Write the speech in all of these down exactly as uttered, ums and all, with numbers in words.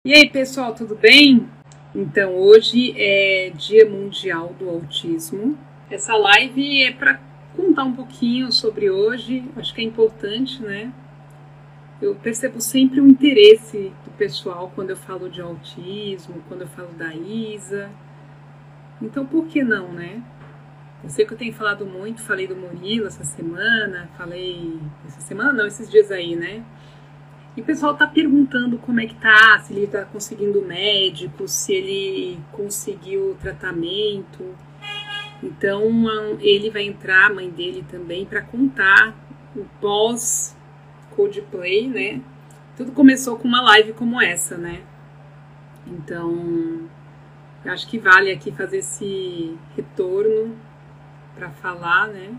E aí, pessoal, tudo bem? Então, hoje é Dia Mundial do Autismo. Essa live é para contar um pouquinho sobre hoje, acho que é importante, né? Eu percebo sempre o interesse do pessoal quando eu falo de autismo, quando eu falo da Isa. Então, por que não, né? Eu sei que eu tenho falado muito, falei do Murilo essa semana, falei... Essa semana não, esses dias aí, né? E o pessoal tá perguntando como é que tá, se ele tá conseguindo médico, se ele conseguiu tratamento. Então, ele vai entrar, a mãe dele também, para contar o pós-Coldplay, né? Tudo começou com uma live como essa, né? Então, eu acho que vale aqui fazer esse retorno para falar, né?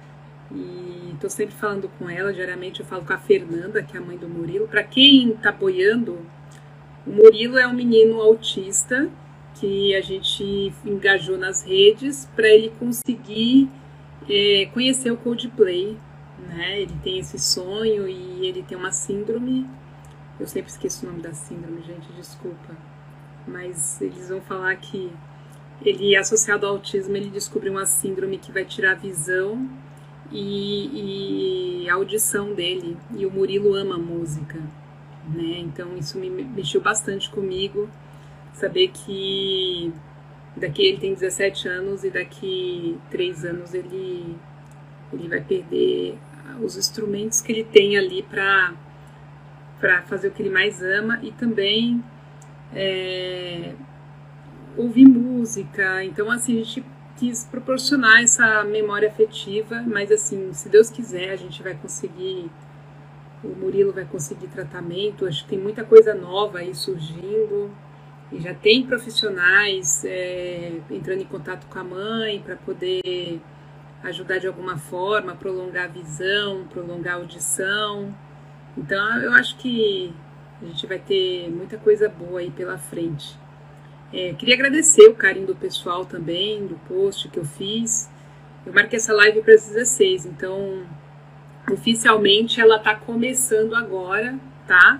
E tô sempre falando com ela, diariamente eu falo com a Fernanda, que é a mãe do Murilo. Para quem tá apoiando, o Murilo é um menino autista que a gente engajou nas redes para ele conseguir é, conhecer o Coldplay, né? Ele tem esse sonho e ele tem uma síndrome. Eu sempre esqueço o nome da síndrome, gente, desculpa. Mas eles vão falar que ele, associado ao autismo, ele descobriu uma síndrome que vai tirar a visão E, e a audição dele, e o Murilo ama música, né? Então isso me mexeu bastante comigo, saber que daqui ele tem dezessete anos e daqui três anos ele, ele vai perder os instrumentos que ele tem ali para para fazer o que ele mais ama e também é, ouvir música. Então assim, a gente quis proporcionar essa memória afetiva, mas assim, se Deus quiser, a gente vai conseguir, o Murilo vai conseguir tratamento, acho que tem muita coisa nova aí surgindo, e já tem profissionais é, entrando em contato com a mãe para poder ajudar de alguma forma, prolongar a visão, prolongar a audição. Então eu acho que a gente vai ter muita coisa boa aí pela frente. É, queria agradecer o carinho do pessoal também, do post que eu fiz. Eu marquei essa live para as dezesseis, então oficialmente ela está começando agora, tá?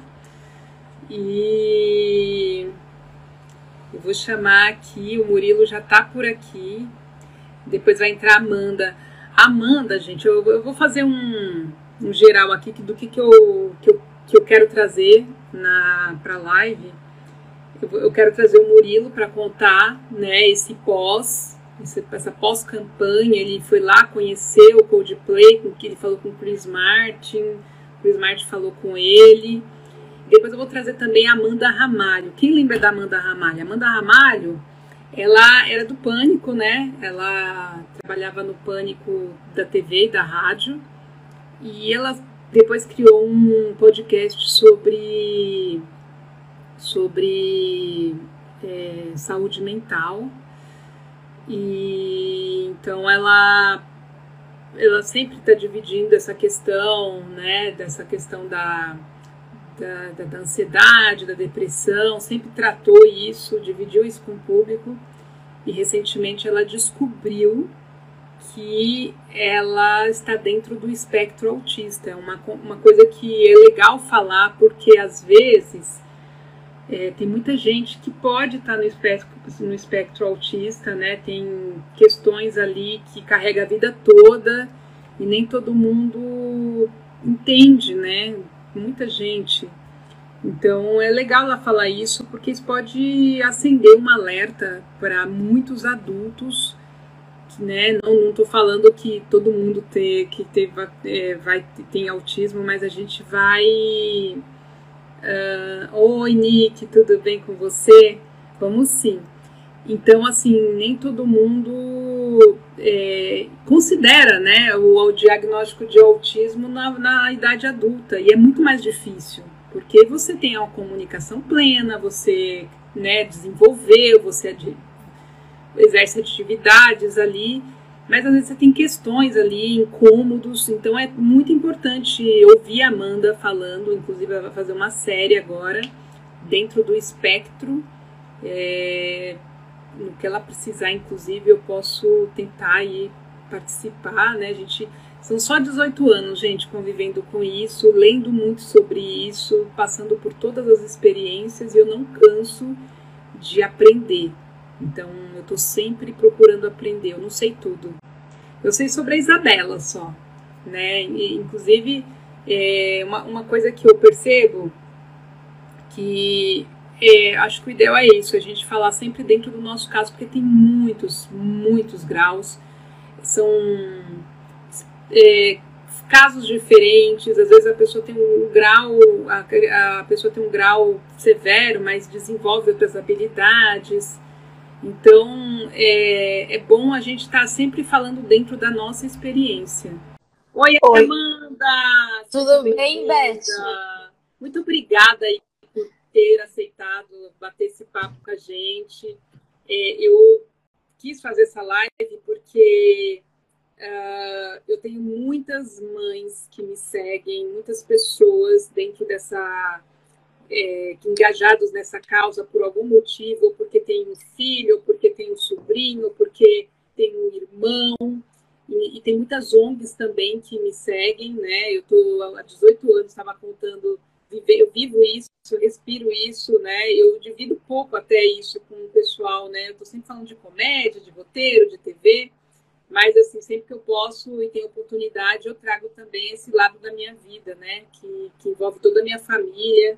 E eu vou chamar aqui, o Murilo já está por aqui. Depois vai entrar a Amanda. Amanda, gente, eu, eu vou fazer um, um geral aqui do que, que, eu, que, eu, que eu quero trazer para a live. Eu quero trazer o Murilo para contar, né, esse pós, essa pós-campanha. Ele foi lá conhecer o Coldplay, com que ele falou com o Chris Martin, o Chris Martin falou com ele. Depois eu vou trazer também a Amanda Ramalho. Quem lembra da Amanda Ramalho? A Amanda Ramalho, ela era do Pânico, né? Ela trabalhava no Pânico da T V e da rádio. E ela depois criou um podcast sobre... sobre é, saúde mental, e então ela ela sempre está dividindo essa questão, né, dessa questão da, da, da, da ansiedade, da depressão, sempre tratou isso, dividiu isso com o público, e recentemente ela descobriu que ela está dentro do espectro autista. É uma, uma coisa que é legal falar, porque às vezes É, tem muita gente que pode estar no espectro, no espectro autista, né? Tem questões ali que carrega a vida toda e nem todo mundo entende, né? Muita gente. Então é legal ela falar isso, porque isso pode acender um alerta para muitos adultos, né? Não estou falando que todo mundo ter, que teve, é, vai, tem autismo, mas a gente vai... Uh, Oi, Nick, tudo bem com você? Vamos sim. Então, assim, nem todo mundo é, considera, né, o, o diagnóstico de autismo na, na idade adulta, e é muito mais difícil, porque você tem a comunicação plena, você, né, desenvolveu, você ad, exerce atividades ali, mas às vezes você tem questões ali, incômodos, então é muito importante ouvir a Amanda falando, inclusive ela vai fazer uma série agora, dentro do espectro, é, no que ela precisar, inclusive eu posso tentar aí participar, né, a gente São só dezoito anos, gente, convivendo com isso, lendo muito sobre isso, passando por todas as experiências, e eu não canso de aprender. Então, eu estou sempre procurando aprender, eu não sei tudo. Eu sei sobre a Isabela só, né? E, inclusive, é, uma, uma coisa que eu percebo, que é, acho que o ideal é isso, a gente falar sempre dentro do nosso caso, porque tem muitos, muitos graus, são... É, casos diferentes, às vezes a pessoa tem um grau, a, a pessoa tem um grau severo, mas desenvolve outras habilidades. Então, é, é bom a gente estar tá sempre falando dentro da nossa experiência. Oi, Oi. Amanda! Tudo bem, Beth? Muito obrigada aí por ter aceitado bater esse papo com a gente. É, eu quis fazer essa live porque Uh, eu tenho muitas mães que me seguem, muitas pessoas dentro dessa, é, engajados nessa causa por algum motivo, ou porque tem um filho, ou porque tem um sobrinho, ou porque tem um irmão, e, e tem muitas O N Gs também que me seguem, né? Eu tô há dezoito anos, estava contando, eu vivo isso, eu respiro isso, né? Eu divido pouco até isso com o pessoal, né? Eu tô sempre falando de comédia, de roteiro, de T V, mas, assim, sempre que eu posso e tenho oportunidade, eu trago também esse lado da minha vida, né? Que, que envolve toda a minha família.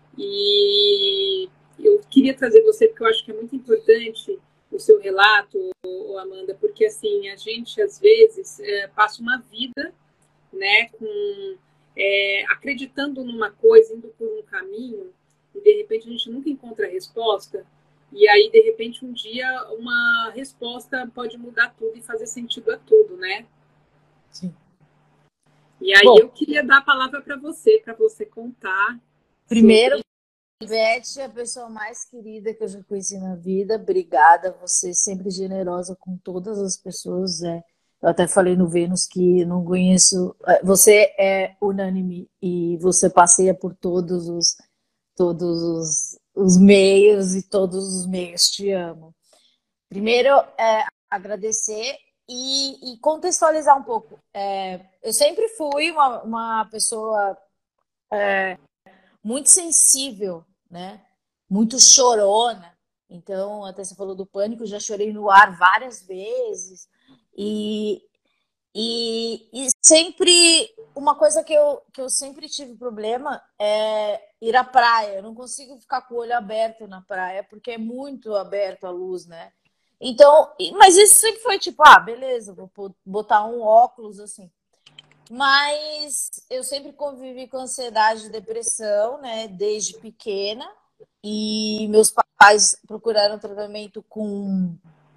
E eu queria trazer você, porque eu acho que é muito importante o seu relato, Amanda, porque, assim, a gente, às vezes, é, passa uma vida, né, com, é, acreditando numa coisa, indo por um caminho, e, de repente, a gente nunca encontra a resposta. E aí, de repente, um dia, uma resposta pode mudar tudo e fazer sentido a tudo, né? Sim. E aí, Bom, eu queria dar a palavra para você, para você contar. Primeiro, sobre... Beth é a pessoa mais querida que eu já conheci na vida. Obrigada, você sempre generosa com todas as pessoas. É. Eu até falei no Vênus que não conheço... Você é unânime e você passeia por todos os, todos os, os meios e todos os meios te amam. Primeiro, é, agradecer e, e contextualizar um pouco. É, eu sempre fui uma, uma pessoa é, muito sensível, né? Muito chorona. Então, até você falou do pânico, já chorei no ar várias vezes. E, e, e sempre, uma coisa que eu, que eu sempre tive problema é ir à praia. Eu não consigo ficar com o olho aberto na praia, porque é muito aberto a luz, né? Então, mas isso sempre foi tipo, ah, beleza, vou botar um óculos assim. Mas eu sempre convivi com ansiedade e depressão, né, desde pequena. E meus pais procuraram tratamento com,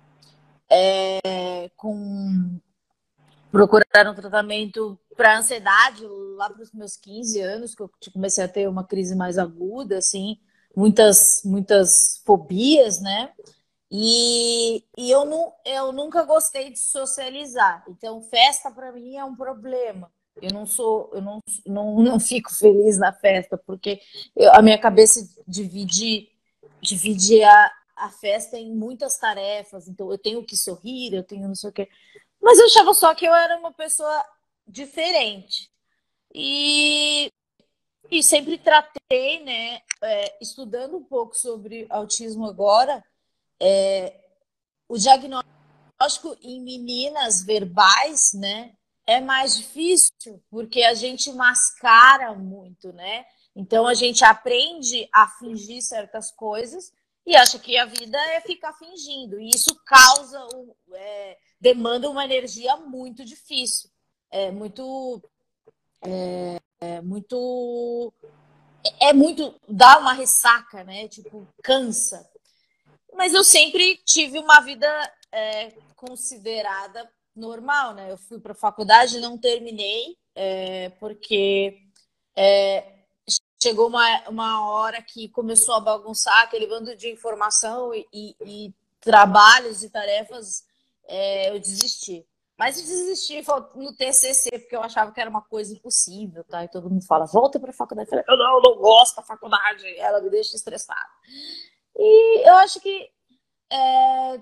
é, com procuraram tratamento para ansiedade lá para os meus quinze anos, que eu comecei a ter uma crise mais aguda, assim, muitas muitas fobias, né? E, e eu, não, eu nunca gostei de socializar. Então, festa para mim é um problema. Eu não sou, eu não, não, não fico feliz na festa, porque eu, a minha cabeça divide, divide a, a festa em muitas tarefas. Então, eu tenho que sorrir, eu tenho não sei o quê. Mas eu achava só que eu era uma pessoa diferente. E, e sempre tratei, né, é, estudando um pouco sobre autismo agora, é, o diagnóstico em meninas verbais, né, é mais difícil, porque a gente mascara muito, né? Então a gente aprende a fingir certas coisas e acha que a vida é ficar fingindo. E isso causa, é, demanda uma energia muito difícil. É muito. É, é muito. É muito. Dá uma ressaca, né? Tipo, cansa. Mas eu sempre tive uma vida é, considerada normal, né? Eu fui para a faculdade, não terminei, é, porque é, chegou uma, uma hora que começou a bagunçar aquele bando de informação e, e, e trabalhos e tarefas, é, eu desisti. Mas eu desisti no T C C, porque eu achava que era uma coisa impossível, tá? E todo mundo fala, volta para a faculdade. Eu falei, eu não, eu não gosto da faculdade, ela me deixa estressada. E eu acho que é, tenho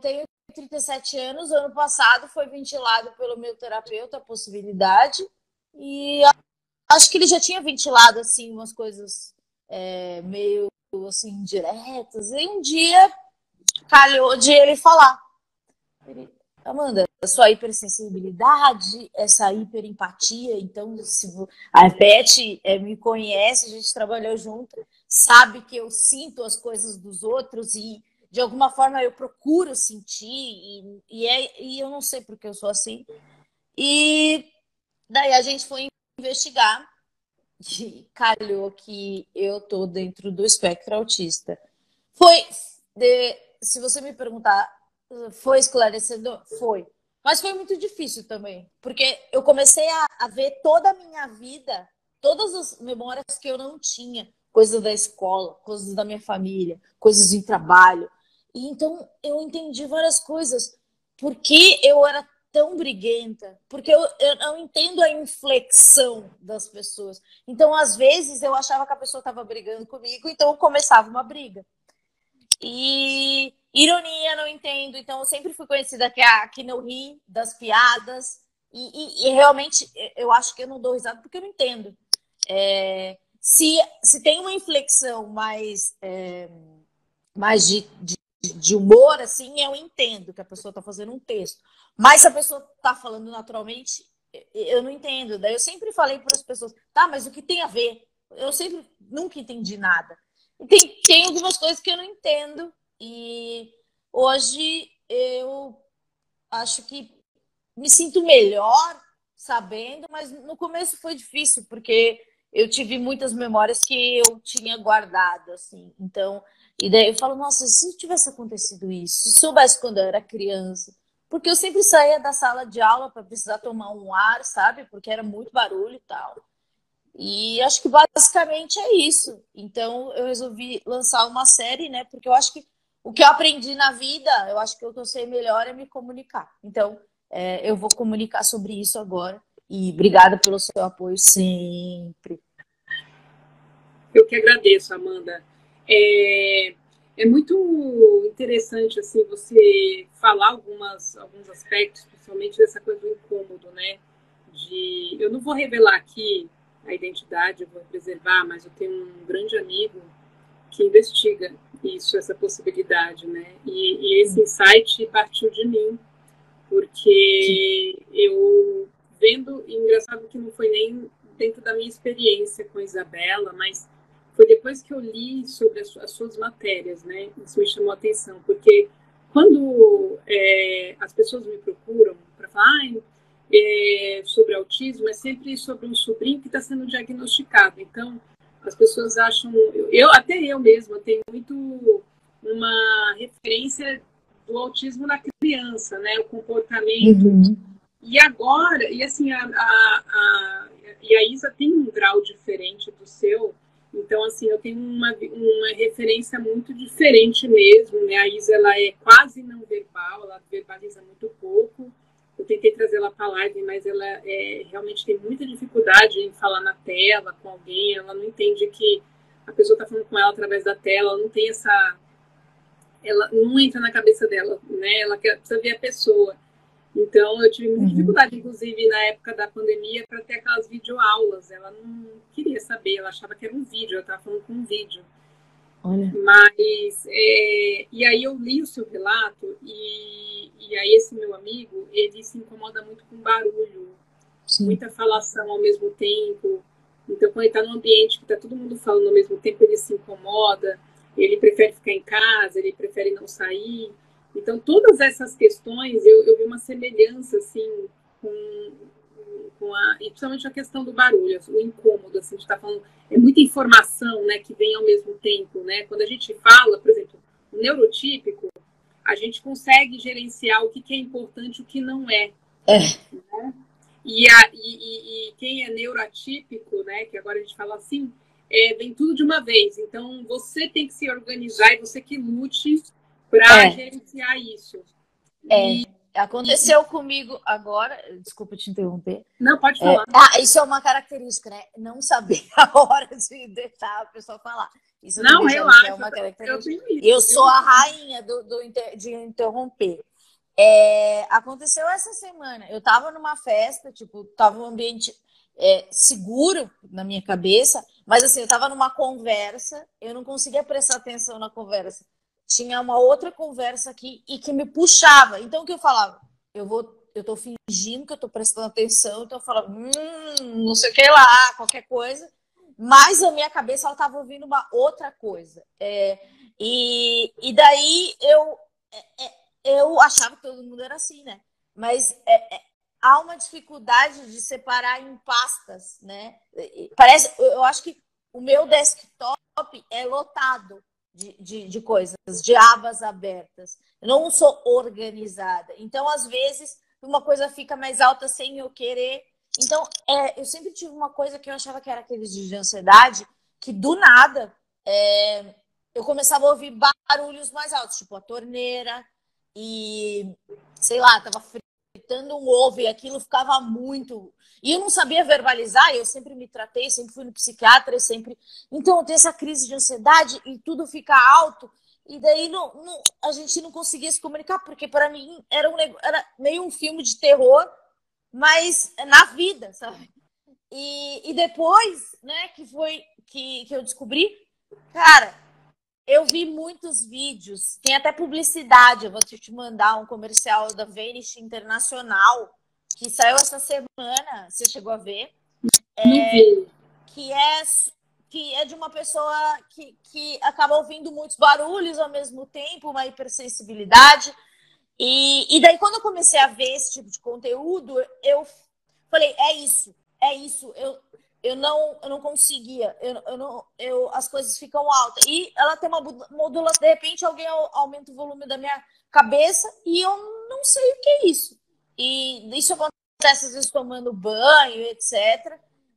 trinta e sete anos, ano passado foi ventilado pelo meu terapeuta a possibilidade, e acho que ele já tinha ventilado assim umas coisas é, meio assim diretas, e um dia calhou de ele falar: Amanda, a sua hipersensibilidade, essa hiperempatia, então se a Beth é, me conhece, a gente trabalhou junto, sabe que eu sinto as coisas dos outros e de alguma forma eu procuro sentir e, e, é, e eu não sei porque eu sou assim. E daí a gente foi investigar e calhou que eu tô dentro do espectro autista. Foi, de, se você me perguntar, foi esclarecedor? Foi. Mas foi muito difícil também, porque eu comecei a, a ver toda a minha vida, todas as memórias que eu não tinha, coisas da escola, coisas da minha família, coisas de trabalho. E então eu entendi várias coisas. Por que eu era tão briguenta? Porque eu, eu não entendo a inflexão das pessoas. Então, às vezes, eu achava que a pessoa estava brigando comigo, então começava uma briga. E ironia, não entendo. Então, eu sempre fui conhecida que, a, que não ri das piadas. E, e, e realmente, eu acho que eu não dou risada porque eu não entendo. É, se, se tem uma inflexão mais, é, mais de, de, de humor, assim, eu entendo que a pessoa está fazendo um texto. Mas se a pessoa está falando naturalmente, eu não entendo. Daí eu sempre falei para as pessoas, tá, mas o que tem a ver? Eu sempre nunca entendi nada. Tem, tem algumas coisas que eu não entendo e hoje eu acho que me sinto melhor sabendo, mas no começo foi difícil, porque eu tive muitas memórias que eu tinha guardado, assim. Então, e daí eu falo, nossa, se tivesse acontecido isso, se soubesse quando eu era criança, porque eu sempre saía da sala de aula para precisar tomar um ar, sabe? Porque era muito barulho e tal. E acho que basicamente é isso. Então eu resolvi lançar uma série, né? Porque eu acho que o que eu aprendi na vida, eu acho que o que eu sei melhor é me comunicar. Então é, eu vou comunicar sobre isso agora. E obrigada pelo seu apoio sempre. Eu que agradeço, Amanda. É, é muito interessante assim você falar algumas, alguns aspectos, principalmente dessa coisa do incômodo, né? De, eu não vou revelar aqui a identidade, eu vou preservar, mas eu tenho um grande amigo que investiga isso, essa possibilidade, né? E, e esse insight partiu de mim, porque eu vendo, e engraçado que não foi nem dentro da minha experiência com a Isabela, mas foi depois que eu li sobre as, as suas matérias, né? Isso me chamou a atenção, porque quando é, as pessoas me procuram para falar ah, é, sobre autismo, é sempre sobre um sobrinho que está sendo diagnosticado. Então, as pessoas acham, eu até eu mesma tenho muito uma referência do autismo na criança, né? O comportamento. Uhum. E agora, e assim, a, a, a, e a Isa tem um grau diferente do seu, então assim, eu tenho uma, uma referência muito diferente mesmo, né? A Isa, ela é quase não verbal, ela verbaliza muito pouco. Eu tentei trazer ela para a live, mas ela é, realmente tem muita dificuldade em falar na tela com alguém, ela não entende que a pessoa está falando com ela através da tela, ela não tem essa... ela não entra na cabeça dela, né? Ela quer, precisa ver a pessoa. Então, eu tive muita uhum. dificuldade, inclusive, na época da pandemia, para ter aquelas videoaulas. Ela não queria saber, ela achava que era um vídeo, eu estava falando com um vídeo. Olha. Mas, é, e aí eu li o seu relato, e, e aí esse meu amigo, ele se incomoda muito com barulho, Sim. muita falação ao mesmo tempo. Então, quando ele está num ambiente que está todo mundo falando ao mesmo tempo, ele se incomoda, ele prefere ficar em casa, ele prefere não sair. Então, todas essas questões, eu, eu vi uma semelhança, assim, com, com a... E principalmente a questão do barulho, o incômodo, assim, de estar falando... É muita informação, né, que vem ao mesmo tempo, né? Quando a gente fala, por exemplo, o neurotípico, a gente consegue gerenciar o que, que é importante e o que não é. É. Né? E, a, e, e, e quem é neuroatípico, né, que agora a gente fala assim, é, vem tudo de uma vez. Então, você tem que se organizar e você que lute para é. gerenciar isso. É, e, aconteceu e... comigo agora, desculpa te interromper. Não, pode falar. É, ah, isso é uma característica, né? Não saber a hora de deixar a pessoa falar. Isso não, relaxa. É uma característica. Eu, tenho isso, eu sou a rainha do, do, de interromper. É, aconteceu essa semana. Eu tava numa festa, tipo, tava um ambiente é, seguro na minha cabeça, mas assim, eu tava numa conversa, eu não conseguia prestar atenção na conversa. Tinha uma outra conversa aqui e que me puxava. Então, o que eu falava? Eu vou, eu tô fingindo que eu tô prestando atenção, então eu falava, hum, não sei o que lá, qualquer coisa. Mas a minha cabeça, ela tava ouvindo uma outra coisa. É, e, e daí eu é, é, eu achava que todo mundo era assim, né? Mas é, é, há uma dificuldade de separar em pastas, né? Parece, eu acho que o meu desktop é lotado de, de, de coisas, de abas abertas. Eu não sou organizada. Então, às vezes, uma coisa fica mais alta sem eu querer. Então, é, eu sempre tive uma coisa que eu achava que era aqueles de ansiedade, que do nada é, eu começava a ouvir barulhos mais altos, tipo a torneira, e sei lá, tava fritando um ovo e aquilo ficava muito. E eu não sabia verbalizar, eu sempre me tratei, sempre fui no psiquiatra, eu sempre. Então eu tenho essa crise de ansiedade e tudo fica alto. E daí não, não, a gente não conseguia se comunicar, porque para mim era, um, era meio um filme de terror, mas na vida, sabe? E, e depois, né, que foi que, que eu descobri, cara, eu vi muitos vídeos, tem até publicidade, eu vou te mandar um comercial da Vanish Internacional, que saiu essa semana, você chegou a ver? Não É, vi. que, é, que é de uma pessoa que, que acaba ouvindo muitos barulhos ao mesmo tempo, uma hipersensibilidade. E, e daí, quando eu comecei a ver esse tipo de conteúdo, eu falei, é isso, é isso. Eu, eu, não, eu não conseguia, eu, eu não, eu, as coisas ficam altas. E ela tem uma modulação, de repente alguém aumenta o volume da minha cabeça e eu não sei o que é isso. E isso acontece às vezes tomando banho, etcétera.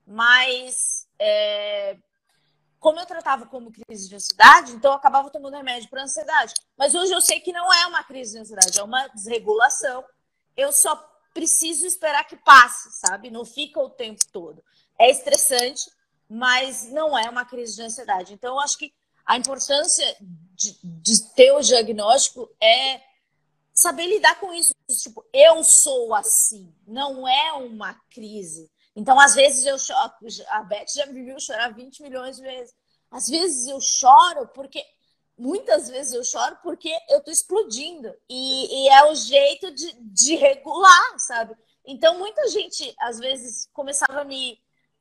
Mas é, como eu tratava como crise de ansiedade, então eu acabava tomando remédio para ansiedade. Mas hoje eu sei que não é uma crise de ansiedade, é uma desregulação. Eu só preciso esperar que passe, sabe? Não fica o tempo todo. É estressante, mas não é uma crise de ansiedade. Então eu acho que a importância de, de ter o diagnóstico é saber lidar com isso. Tipo, eu sou assim, não é uma crise. Então, às vezes eu choro, a Beth já me viu chorar vinte milhões de vezes. Às vezes eu choro porque, muitas vezes eu choro porque eu tô explodindo. E, e é o jeito de, de regular, sabe? Então, muita gente, às vezes, começava a me...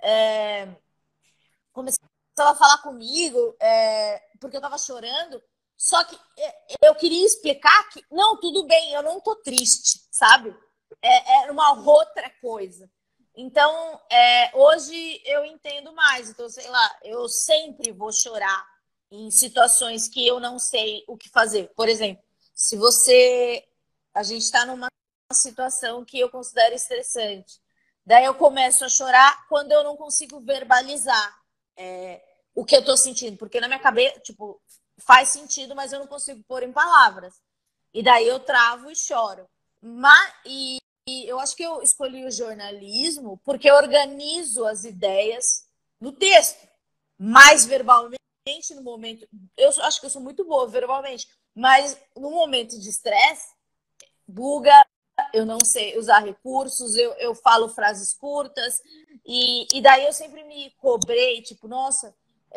É, começava a falar comigo é, porque eu tava chorando, só que eu queria explicar que, não, tudo bem, eu não tô triste, sabe? É, é uma outra coisa. Então, é, hoje eu entendo mais. Então, sei lá, eu sempre vou chorar em situações que eu não sei o que fazer. Por exemplo, se você... A gente está numa situação que eu considero estressante. Daí eu começo a chorar quando eu não consigo verbalizar é, o que eu tô sentindo. Porque na minha cabeça, tipo, faz sentido, mas eu não consigo pôr em palavras. E daí eu travo e choro. Mas, e, e eu acho que eu escolhi o jornalismo porque eu organizo as ideias no texto, mais verbalmente no momento. Eu acho que eu sou muito boa verbalmente, mas no momento de estresse, buga, eu não sei usar recursos, eu, eu falo frases curtas, e, e daí eu sempre me cobrei, tipo, nossa,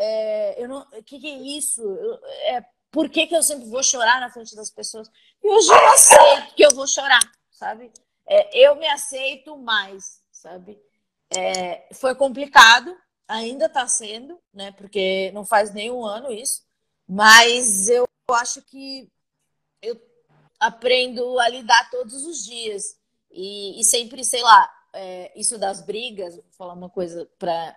é, eu não, o que, que é isso? Eu, é, por que, que eu sempre vou chorar na frente das pessoas? E hoje eu aceito que eu vou chorar, sabe? É, eu me aceito mais, sabe? É, foi complicado, ainda está sendo, né? Porque não faz nem um ano isso, mas eu acho que eu aprendo a lidar todos os dias. E, e sempre, sei lá, é, isso das brigas, vou falar uma coisa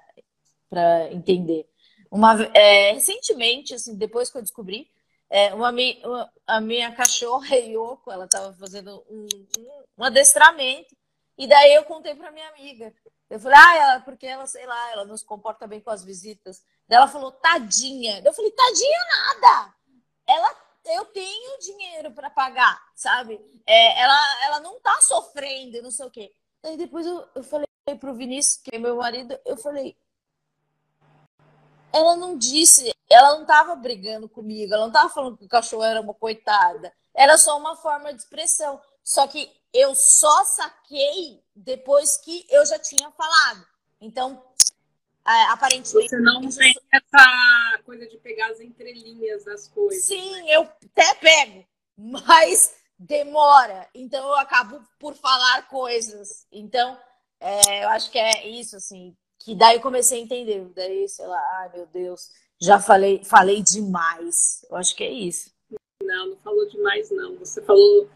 para entender. Uma, é, recentemente, assim, depois que eu descobri, é, uma, uma, a minha cachorra, Yoko, ela estava fazendo um, um, um adestramento, e daí eu contei para minha amiga. Eu falei, ah, ela, porque ela, sei lá, ela não se comporta bem com as visitas. Daí ela falou, tadinha. Eu falei, tadinha nada! Ela, eu tenho dinheiro para pagar, sabe? É, ela, ela não tá sofrendo, não sei o quê. Aí depois eu, eu falei pro Vinícius, que é meu marido, eu falei, ela não disse, ela não tava brigando comigo, ela não tava falando que o cachorro era uma coitada. Era só uma forma de expressão. Só que eu só saquei depois que eu já tinha falado. Então, aparentemente... Você não tem essa coisa de pegar as entrelinhas das coisas. Sim, né? eu até pego, mas demora. Então, eu acabo por falar coisas. Então, é, eu acho que é isso, assim, que daí eu comecei a entender. Daí, sei lá, ai meu Deus, já falei, falei demais. Eu acho que é isso. Não, não falou demais, não. Você falou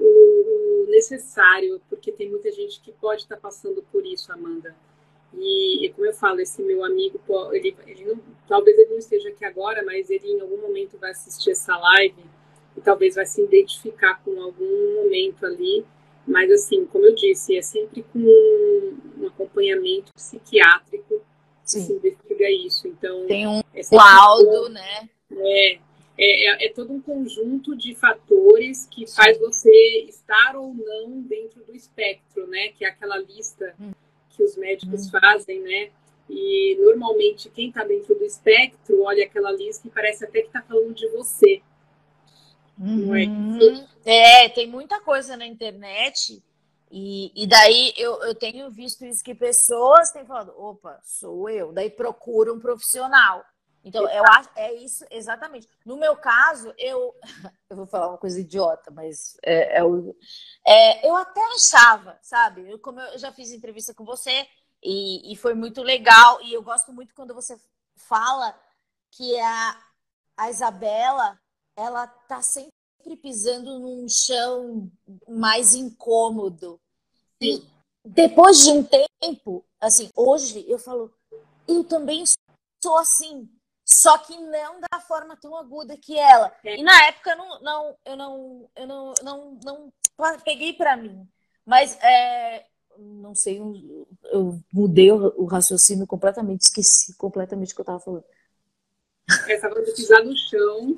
o necessário, porque tem muita gente que pode estar passando por isso, Amanda. E, como eu falo, esse meu amigo, ele, ele não, talvez ele não esteja aqui agora, mas ele em algum momento vai assistir essa live e talvez vai se identificar com algum momento ali. Mas, assim, como eu disse, é sempre com um acompanhamento psiquiátrico que se investiga isso. Então, tem um é laudo, né? É, é, é todo um conjunto de fatores que faz você estar ou não dentro do espectro, né? Que é aquela lista que os médicos hum. fazem, né? E normalmente quem está dentro do espectro olha aquela lista e parece até que está falando de você. Uhum. Não é isso? É, tem muita coisa na internet e, e daí eu, eu tenho visto isso que pessoas têm falado, opa, sou eu. Daí procura um profissional. Então, eu acho, é isso, exatamente. No meu caso, eu... Eu vou falar uma coisa idiota, mas é, é, o, é, eu até achava, sabe? Eu, como eu já fiz entrevista com você e, e foi muito legal. E eu gosto muito quando você fala que a, a Isabela, ela tá sempre pisando num chão mais incômodo. E depois de um tempo, assim, hoje eu falo, eu também sou assim, só que não da forma tão aguda que ela. E na época eu não, não, eu não, eu não, não, não peguei para mim. Mas é, não sei, eu, eu mudei o, o raciocínio completamente, esqueci completamente o que eu estava falando. Essa coisa de pisar no chão,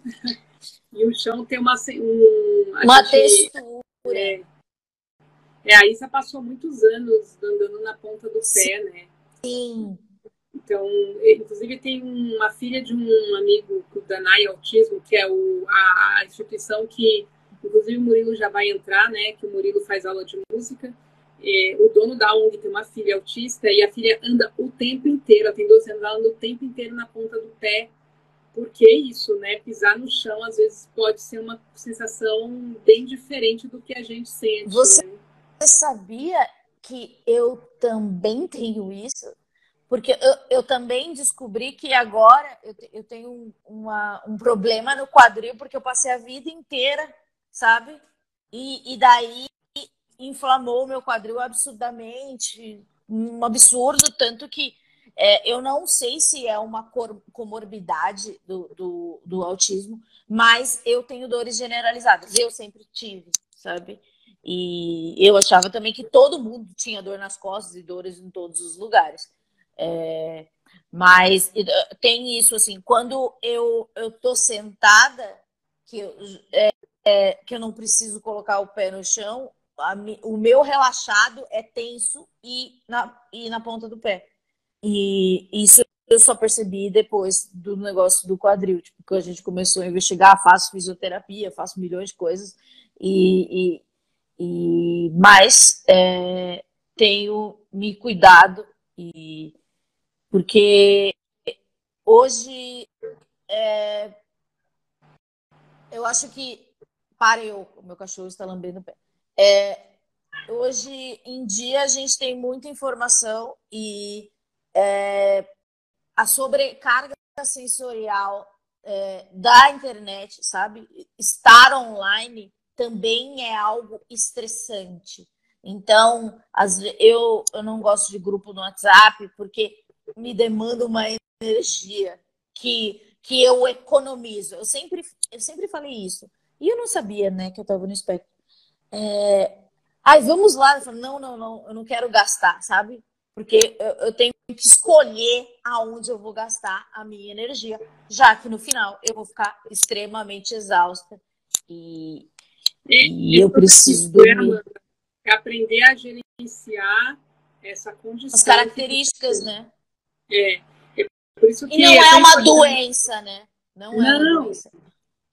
e o chão tem uma, um, uma gente, textura. É, é, a Isa passou muitos anos andando na ponta do Sim. pé, né? Sim. Então, inclusive tem uma filha de um amigo da Nai Autismo, que é o, a, a instituição que, inclusive, o Murilo já vai entrar, né? Que o Murilo faz aula de música. É, o dono da O N G tem uma filha autista e a filha anda o tempo inteiro, ela tem doze anos, ela anda o tempo inteiro na ponta do pé. Porque isso, né? Pisar no chão, às vezes, pode ser uma sensação bem diferente do que a gente sente. Você né? sabia que eu também tenho isso? Porque eu, eu também descobri que agora eu, te, eu tenho uma, um problema no quadril, porque eu passei a vida inteira, sabe? E, e daí inflamou o meu quadril absurdamente, um absurdo, tanto que é, eu não sei se é uma comorbidade do, do, do autismo, mas eu tenho dores generalizadas. Eu sempre tive, sabe? E eu achava também que todo mundo tinha dor nas costas e dores em todos os lugares. É, mas tem isso, assim, quando eu, eu tô sentada, que eu, é, é, que eu não preciso colocar o pé no chão, a, o meu relaxado é tenso e na, e na ponta do pé. E isso eu só percebi depois do negócio do quadril, tipo, que a gente começou a investigar, faço fisioterapia, faço milhões de coisas, e, e, e mas é, tenho me cuidado e porque hoje é, eu acho que para eu, o meu cachorro está lambendo o pé. É, hoje em dia a gente tem muita informação e é, a sobrecarga sensorial é, da internet, sabe? Estar online também é algo estressante. Então, as, eu, eu não gosto de grupo no WhatsApp porque me demanda uma energia que, que eu economizo. Eu sempre, eu sempre falei isso. E eu não sabia, né, que eu estava no espectro. É... Ai, vamos lá. Eu falei, não, não, não, eu não quero gastar, sabe? Porque eu, eu tenho que escolher aonde eu vou gastar a minha energia, já que no final eu vou ficar extremamente exausta e, e, e eu preciso dormir. É aprender a gerenciar essa condição. As características, que... né? É, é por isso que e não é, é uma doença, né? Não, não é uma doença.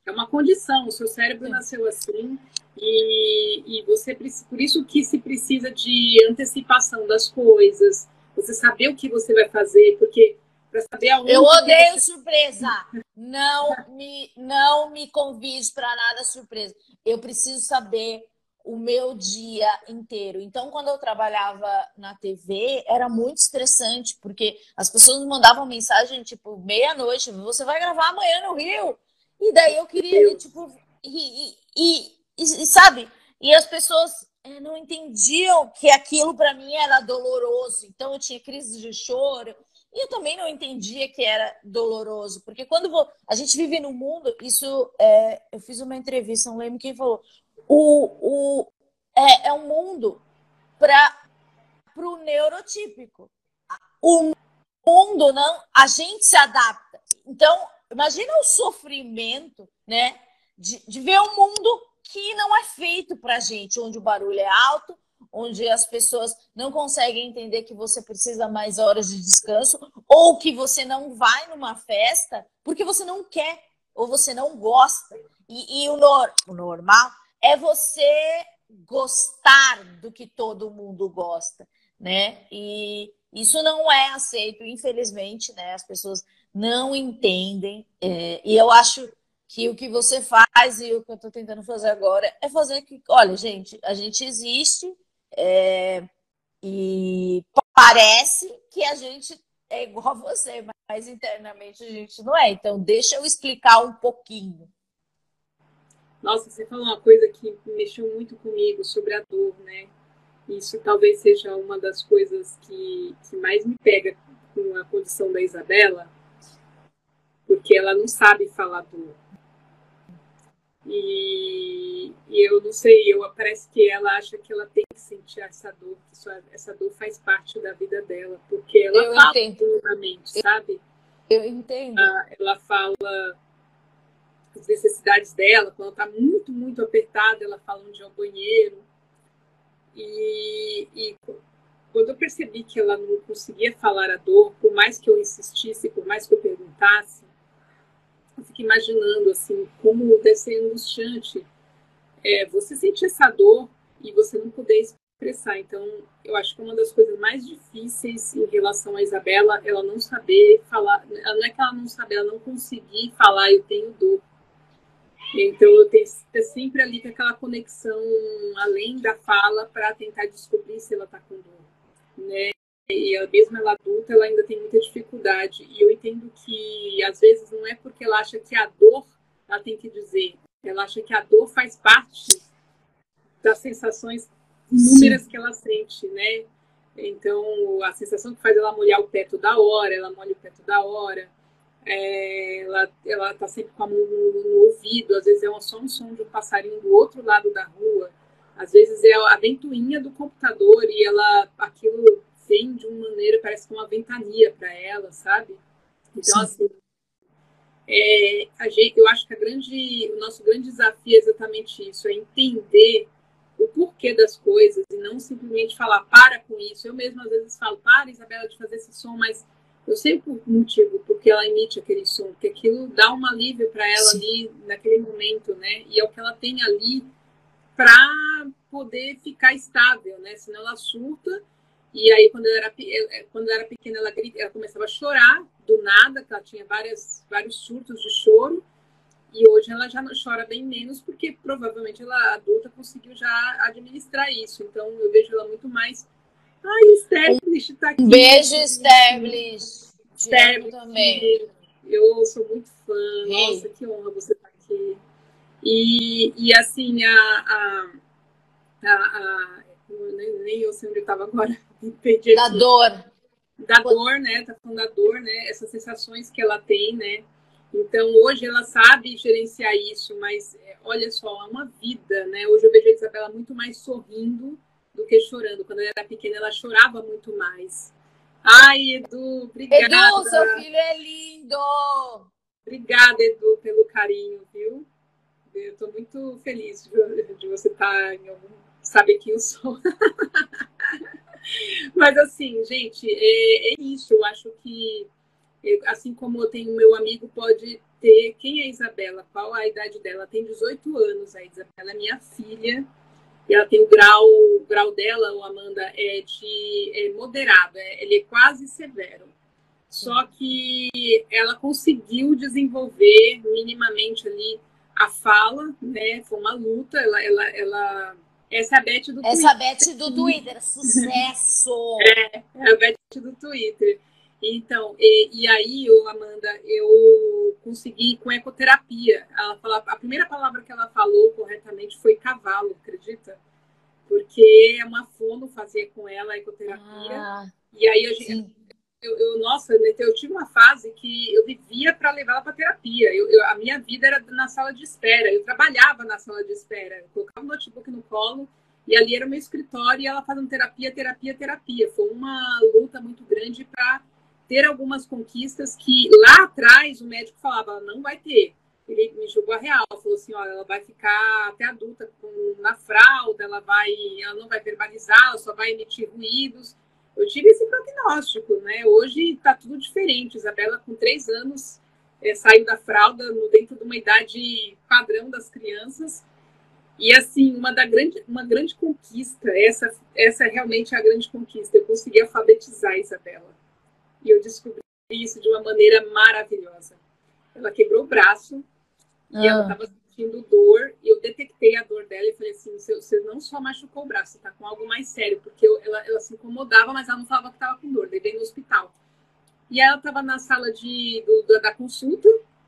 é uma condição, o seu cérebro Sim. nasceu assim, e, e você, por isso que se precisa de antecipação das coisas, você saber o que você vai fazer, porque para saber aonde... Eu odeio você... surpresa. Não me, não me convide para nada surpresa. Eu preciso saber o meu dia inteiro. Então, quando eu trabalhava na T V, era muito estressante, porque as pessoas me mandavam mensagem, tipo, meia-noite, você vai gravar amanhã no Rio. E daí eu queria, e, tipo, e, e, e, e, sabe? E as pessoas é, não entendiam que aquilo para mim era doloroso. Então, eu tinha crise de choro. E eu também não entendia que era doloroso, porque quando vou, a gente vive no mundo, isso é, eu fiz uma entrevista, não lembro quem falou, o, o, é, é um mundo para o neurotípico. O mundo não, a gente se adapta. Então, imagina o sofrimento, né, de, de ver um mundo que não é feito para gente, onde o barulho é alto, onde as pessoas não conseguem entender que você precisa mais horas de descanso, ou que você não vai numa festa porque você não quer, ou você não gosta. E, e o, nor, o normal é você gostar do que todo mundo gosta, né? E isso não é aceito, infelizmente, né? As pessoas não entendem. É, e eu acho que o que você faz e o que eu estou tentando fazer agora é fazer que, olha, gente, a gente existe é, e parece que a gente é igual a você, mas internamente a gente não é. Então, deixa eu explicar um pouquinho. Nossa, você falou uma coisa que mexeu muito comigo sobre a dor, né? Isso talvez seja uma das coisas que, que mais me pega com a condição da Isabela, porque ela não sabe falar dor. E, e eu não sei, eu, parece que ela acha que ela tem que sentir essa dor, que isso, essa dor faz parte da vida dela, porque ela Eu fala entendo. puramente, sabe? Eu entendo. Ela, ela fala as necessidades dela, quando ela está muito, muito apertada, ela fala onde é o banheiro. E, e quando eu percebi que ela não conseguia falar a dor, por mais que eu insistisse, por mais que eu perguntasse, eu fico imaginando assim, como deve ser angustiante é, você sentir essa dor e você não poder expressar. Então, eu acho que uma das coisas mais difíceis em relação a Isabela, ela não saber falar, não é que ela não saber, ela não conseguir falar, eu tenho dor. Então, eu tenho sempre ali com aquela conexão além da fala para tentar descobrir se ela está com dor, né? E ela, mesmo ela adulta, ela ainda tem muita dificuldade. E eu entendo que, às vezes, não é porque ela acha que a dor ela tem que dizer. Ela acha que a dor faz parte das sensações inúmeras Sim. que ela sente, né? Então, a sensação que faz ela molhar o pé toda hora, ela molha o pé toda hora. É, ela, ela tá sempre com a mão no, no ouvido, às vezes é só um som de um passarinho do outro lado da rua, às vezes é a ventoinha do computador e ela, aquilo vem de uma maneira, parece que uma ventania para ela, sabe? Então, Sim. assim, é, a gente, eu acho que a grande, o nosso grande desafio é exatamente isso, é entender o porquê das coisas e não simplesmente falar, para com isso. Eu mesma às vezes falo, para, Isabela, de fazer esse som, mas eu sei o motivo porque ela emite aquele som, porque aquilo dá um alívio para ela Sim. ali naquele momento, né? E é o que ela tem ali para poder ficar estável, né? Senão ela surta. E aí, quando ela era, quando ela era pequena, ela, ela começava a chorar do nada, que ela tinha várias, vários surtos de choro. E hoje ela já não chora bem menos, porque provavelmente ela adulta conseguiu já administrar isso. Então, eu vejo ela muito mais. Ai, o Sterblish tá aqui. Um beijo, Sterblish. Te amo também. Eu sou muito fã. Hey. Nossa, que honra você estar aqui. E, e assim, a, a, a, a nem, nem eu sei onde eu estava agora. Perdi da aqui. dor. Da dor, né? Tá falando da dor, né? Essas sensações que ela tem, né? Então, hoje ela sabe gerenciar isso, mas olha só, é uma vida, né? Hoje eu vejo a Isabela muito mais sorrindo do que chorando. Quando ela era pequena, ela chorava muito mais. Ai, Edu, obrigada. Edu, seu filho é lindo! Obrigada, Edu, pelo carinho, viu? Eu tô muito feliz de, de você estar em algum... Saber quem eu sou. Mas assim, gente, é, é isso. Eu acho que, assim como eu tenho meu amigo, pode ter... Quem é a Isabela? Qual a idade dela? Ela tem dezoito anos, a Isabela é minha filha. E ela tem o grau, o grau dela, o Amanda, é de é moderado, é, ele é quase severo. Só que ela conseguiu desenvolver minimamente ali a fala, né? Foi uma luta, ela, ela, ela... Essa é a Beth do Essa Twitter. Beth do Twitter, sucesso! É, é a Beth do Twitter. Então, e, e aí, eu, Amanda, eu consegui com ecoterapia. Ela fala, a primeira palavra que ela falou corretamente foi cavalo, acredita? Porque é uma fono fazer com ela a ecoterapia. Ah, e aí, a gente, eu, eu, nossa, eu tive uma fase que eu vivia para levar ela para terapia. Eu, eu, a minha vida era na sala de espera. Eu trabalhava na sala de espera. Eu colocava o notebook no colo e ali era o meu escritório e ela fazendo terapia, terapia, terapia. Foi uma luta muito grande para ter algumas conquistas que lá atrás o médico falava, não vai ter. Ele me jogou a real, falou assim, olha, ela vai ficar até adulta com, na fralda, ela, vai, ela não vai verbalizar, ela só vai emitir ruídos. Eu tive esse prognóstico, né? Hoje está tudo diferente. Isabela, com três anos, é, saiu da fralda no, dentro de uma idade padrão das crianças. E, assim, uma, da grande, uma grande conquista, essa, essa é realmente a grande conquista. Eu consegui alfabetizar a Isabela. E eu descobri isso de uma maneira maravilhosa. Ela quebrou o braço ah. e ela estava sentindo dor. E eu detectei a dor dela e falei assim, você não só machucou o braço, você está com algo mais sério. Porque eu, ela, ela se incomodava, mas ela não falava que estava com dor. Daí veio no hospital. E ela estava na sala de, do, da consulta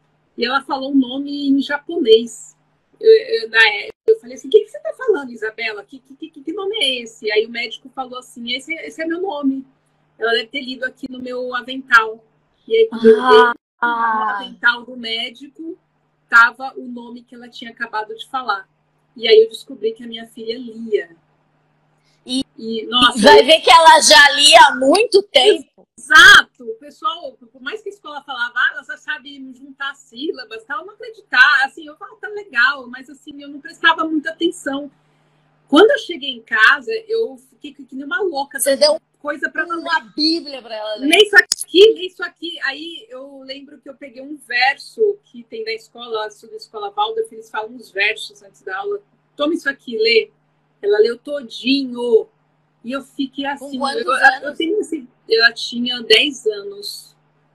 e ela falou um nome em japonês. Eu, eu, na, eu falei assim, o que, que você está falando, Isabela? Que, que, que, que nome é esse? Aí o médico falou assim, esse, esse é meu nome. Ela deve ter lido aqui no meu avental. E aí, quando ah. eu vi no avental do médico, estava o nome que ela tinha acabado de falar. E aí eu descobri que a minha filha lia. E, e nossa, vai eu... ver que ela já lia há muito tempo. Exato. O pessoal, por mais que a escola falava, ah, ela só sabe juntar sílabas, tal, eu não acreditar. Assim, eu falava, tá legal, mas assim, eu não prestava muita atenção. Quando eu cheguei em casa, eu fiquei que nem uma louca. Você deu coisa para uma ler. Bíblia para ela ler. Nem isso aqui, nem isso aqui. Aí eu lembro que eu peguei um verso que tem da escola, da escola Waldorf, eles falam uns versos antes da aula. Toma isso aqui, lê. Ela leu todinho. E eu fiquei assim. Com eu, anos? eu tenho assim, ela tinha dez anos.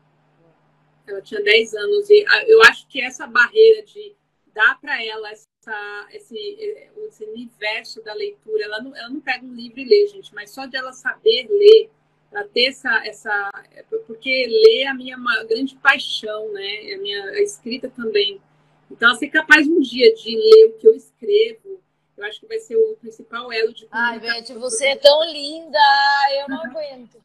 Ela tinha dez anos. E eu acho que essa barreira de dar para ela essa, esse, esse universo da leitura, ela não, ela não pega um livro e lê, gente, mas só de ela saber ler, ela ter essa, essa porque ler é a minha grande paixão, né? A minha a escrita também. Então, ela ser capaz um dia de ler o que eu escrevo, eu acho que vai ser o principal elo de Ai, Beth, você é tão linda, eu não aguento.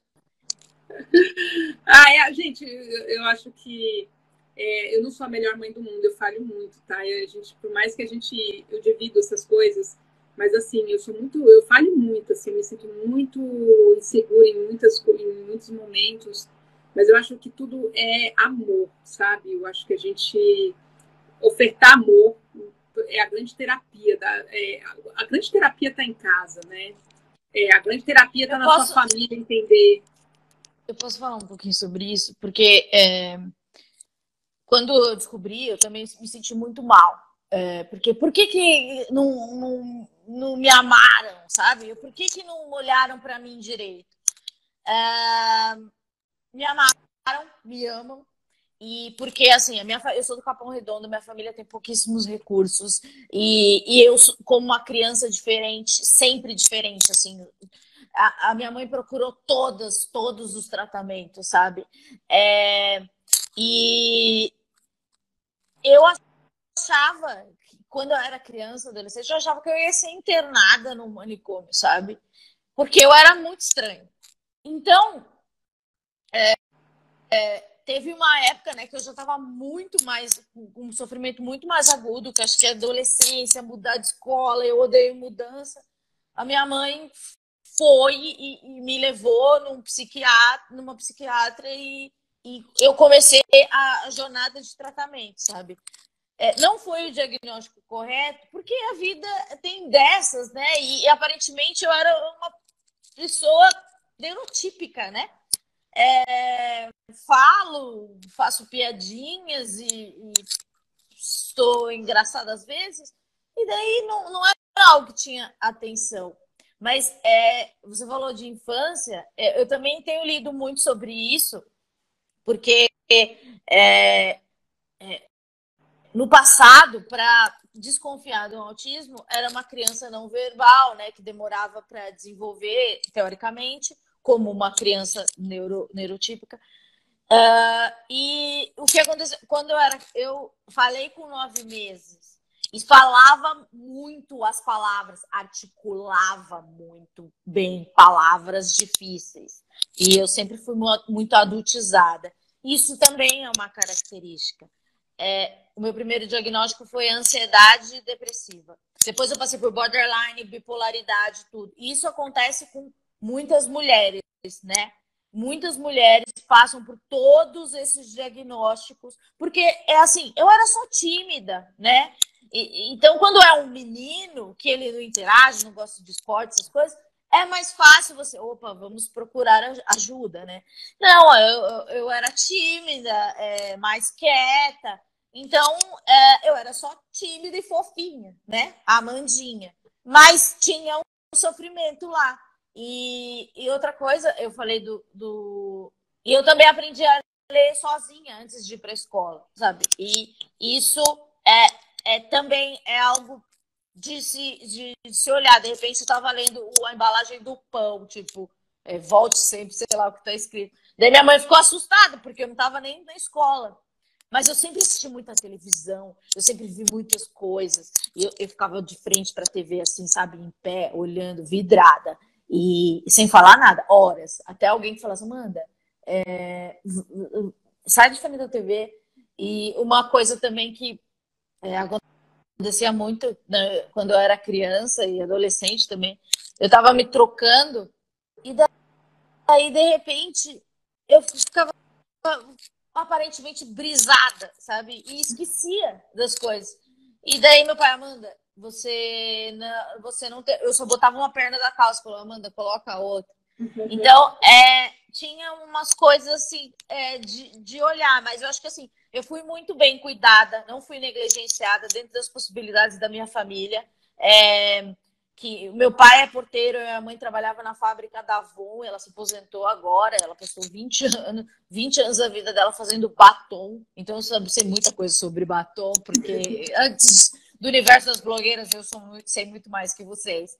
Ah, é, gente, eu, eu acho que é, eu não sou a melhor mãe do mundo, eu falho muito, tá? E a gente, por mais que a gente, eu divido essas coisas, mas assim, eu sou muito, eu falho muito, assim, eu me sinto muito insegura em, muitas, em muitos momentos, mas eu acho que tudo é amor, sabe? Eu acho que a gente ofertar amor é a grande terapia, da, é, a grande terapia está em casa, né? É, a grande terapia está na posso... sua família, entender. Eu posso falar um pouquinho sobre isso, porque é, quando eu descobri, eu também me senti muito mal. É, porque por que, que não, não, não me amaram, sabe? Por que, que não olharam para mim direito? É, me amaram, me amam. E porque, assim, a minha, eu sou do Capão Redondo, minha família tem pouquíssimos recursos. E, e eu, como uma criança diferente, sempre diferente, assim... A, a minha mãe procurou todas, todos os tratamentos, sabe? É, e eu achava, quando eu era criança, adolescente, eu achava que eu ia ser internada no manicômio, sabe? Porque eu era muito estranha. Então, é, é, teve uma época, né, que eu já estava muito mais, com um sofrimento muito mais agudo, que acho que é adolescência, mudar de escola, eu odeio mudança. A minha mãe foi e, e me levou num psiquiatra, numa psiquiatra e, e eu comecei a, a jornada de tratamento, sabe? É, não foi o diagnóstico correto, porque a vida tem dessas, né? E, e aparentemente eu era uma pessoa neurotípica, né? é, falo, faço piadinhas e, e estou engraçada às vezes, e daí não, não era algo que tinha atenção. Mas é, você falou de infância, é, eu também tenho lido muito sobre isso, porque é, é, no passado, para desconfiar do autismo, era uma criança não verbal, né, que demorava para desenvolver, teoricamente, como uma criança neuro, neurotípica. Uh, e o que aconteceu? Quando eu era. Eu falei com nove meses e falava muito as palavras, articulava muito bem palavras difíceis. E eu sempre fui muito adultizada. Isso também é uma característica. É, o meu primeiro diagnóstico foi ansiedade depressiva. Depois eu passei por borderline, bipolaridade, tudo. E isso acontece com muitas mulheres, né? Muitas mulheres passam por todos esses diagnósticos, porque é assim, eu era só tímida, né? E, então, quando é um menino que ele não interage, não gosta de esporte, essas coisas, é mais fácil você, opa, vamos procurar ajuda, né? Não, eu, eu, eu era tímida, é, mais quieta, então é, eu era só tímida e fofinha, né? A Amandinha. Mas tinha um sofrimento lá. E, e outra coisa, eu falei do, do. E eu também aprendi a ler sozinha antes de ir para a escola, sabe? E isso é, é também é algo de se, de, de se olhar. De repente, você estava lendo a embalagem do pão, tipo, é, volte sempre, sei lá o que está escrito. Daí minha mãe ficou assustada, porque eu não estava nem na escola. Mas eu sempre assisti muita televisão, eu sempre vi muitas coisas. E eu, eu ficava de frente para a T V, assim, sabe, em pé, olhando, vidrada. E sem falar nada, horas. Até alguém que falasse, Amanda, é, sai de frente da T V. E uma coisa também que é, acontecia muito, né, quando eu era criança e adolescente também, eu estava me trocando e daí, de repente, eu ficava aparentemente brisada, sabe? E esquecia das coisas. E daí meu pai, Amanda, você não, você não tem... Eu só botava uma perna da calça, falou, Amanda, coloca a outra. Então, é, tinha umas coisas assim é, de, de olhar, mas eu acho que assim, eu fui muito bem cuidada, não fui negligenciada dentro das possibilidades da minha família. É, que o meu pai é porteiro, minha mãe trabalhava na fábrica da Avon, ela se aposentou agora, ela passou vinte anos, vinte anos da vida dela fazendo batom, então eu sei muita coisa sobre batom, porque antes do universo das blogueiras eu sou muito, sei muito mais que vocês.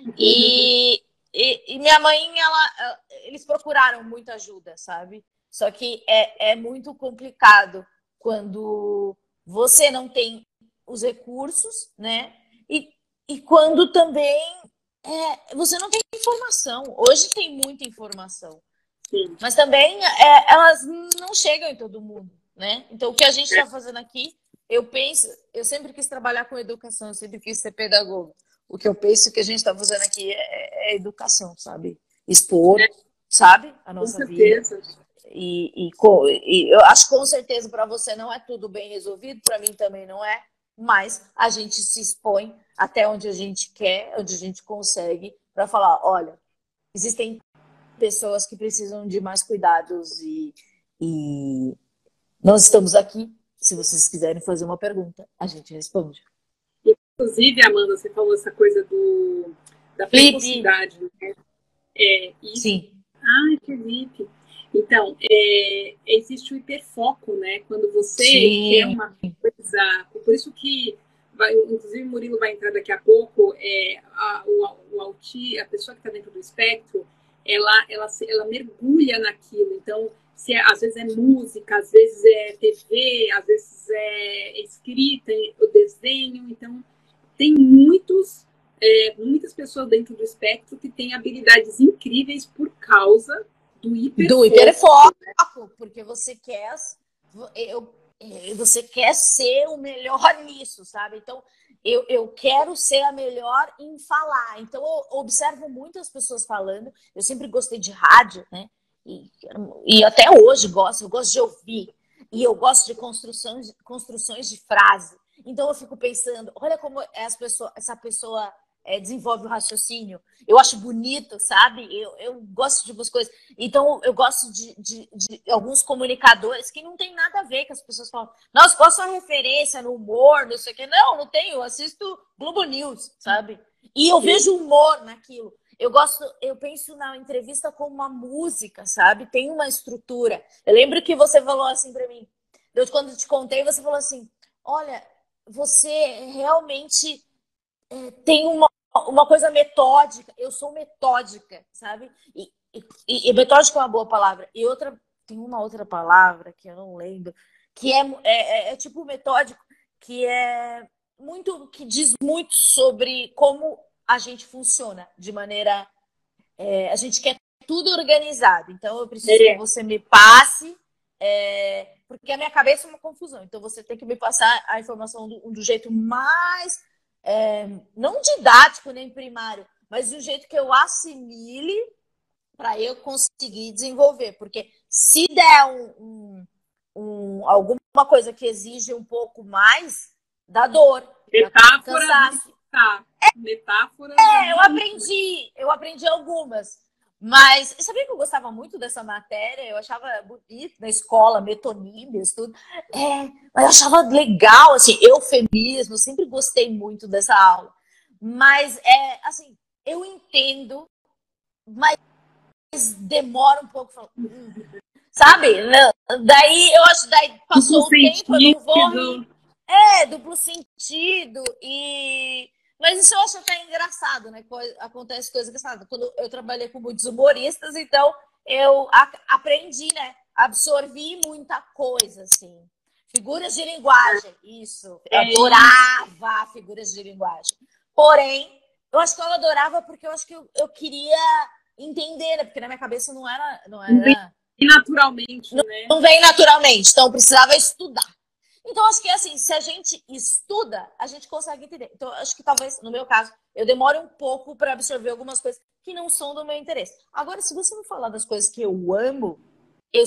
E, e, e minha mãe, ela, eles procuraram muita ajuda, sabe? Só que é, é muito complicado quando você não tem os recursos, né? E, e quando também é, você não tem informação. Hoje tem muita informação. Sim. Mas também é, elas não chegam em todo mundo, né? Então, o que a gente está fazendo aqui, eu penso, eu sempre quis trabalhar com educação, eu sempre quis ser pedagoga. O que eu penso que a gente está fazendo aqui é, é educação, sabe? Expor, é. Sabe? A nossa com certeza. Vida. E, e, e eu acho que com certeza para você não é tudo bem resolvido, para mim também não é, mas a gente se expõe até onde a gente quer, onde a gente consegue, para falar, olha, existem pessoas que precisam de mais cuidados e, e nós estamos aqui. Se vocês quiserem fazer uma pergunta, a gente responde. Inclusive, Amanda, você falou essa coisa do, da precocidade, né? É, isso... Sim. Ah, Felipe. Então, é, existe o hiperfoco, né? Quando você Sim. quer uma coisa... Por isso que, vai, inclusive, o Murilo vai entrar daqui a pouco, é, a, o, o auti, a pessoa que está dentro do espectro, ela, ela, ela mergulha naquilo. Então, se é, às vezes é música, às vezes é T V, às vezes é escrita, o desenho. Então, tem muitos, é, muitas pessoas dentro do espectro que têm habilidades incríveis por causa do hiperfoco. Do hiperfoco, né? Porque você quer, eu, você quer ser o melhor nisso, sabe? Então, eu, eu quero ser a melhor em falar. Então, eu observo muitas pessoas falando. Eu sempre gostei de rádio, né? E, e até hoje gosto, eu gosto de ouvir. E eu gosto de construções, construções de frase. Então, eu fico pensando, olha como essa pessoa, essa pessoa é, desenvolve o raciocínio. Eu acho bonito, sabe? Eu, eu gosto de algumas coisas. Então, eu gosto de, de, de alguns comunicadores que não tem nada a ver, que as pessoas falam, nossa, qual a sua referência no humor, não sei o quê. Não, não tenho, eu assisto Globo News, sabe? E eu vejo humor naquilo. Eu gosto, eu penso na entrevista como uma música, sabe? Tem uma estrutura. Eu lembro que você falou assim para mim, eu, quando eu te contei, você falou assim, olha, você realmente é, tem uma, uma coisa metódica. Eu sou metódica, sabe? E, e, e metódica é uma boa palavra. E outra, tem uma outra palavra que eu não lembro, que é, é, é tipo metódico, que é muito, que diz muito sobre como a gente funciona de maneira. É, a gente quer tudo organizado. Então, eu preciso é. que você me passe. É, porque a minha cabeça é uma confusão. Então, você tem que me passar a informação do, do jeito mais. É, não didático nem primário, mas do jeito que eu assimile para eu conseguir desenvolver. Porque se der um, um, um, alguma coisa que exige um pouco mais, dá dor. Metáfora. Tá. Metáforas. É, eu aprendi, eu aprendi algumas. Mas sabia que eu gostava muito dessa matéria? Eu achava bonito na escola, metonímias, tudo. É, mas eu achava legal, assim, eufemismo, eu sempre gostei muito dessa aula. Mas, é, assim, eu entendo, mas demora um pouco. Hum, sabe? Daí, eu acho, daí passou o tempo, eu não vou rir. É, duplo sentido e... Mas isso eu acho até engraçado, né? Acontece coisa que, sabe, quando eu trabalhei com muitos humoristas, então eu aprendi, né? Absorvi muita coisa, assim. Figuras de linguagem, isso. Eu adorava figuras de linguagem. Porém, eu acho que eu adorava porque eu acho que eu, eu queria entender, né? Porque na minha cabeça não era... Não era... E naturalmente, não, né? Não vem naturalmente, então eu precisava estudar. Então, acho que assim, se a gente estuda, a gente consegue entender. Então, acho que talvez, no meu caso, eu demore um pouco para absorver algumas coisas que não são do meu interesse. Agora, se você me falar das coisas que eu amo, eu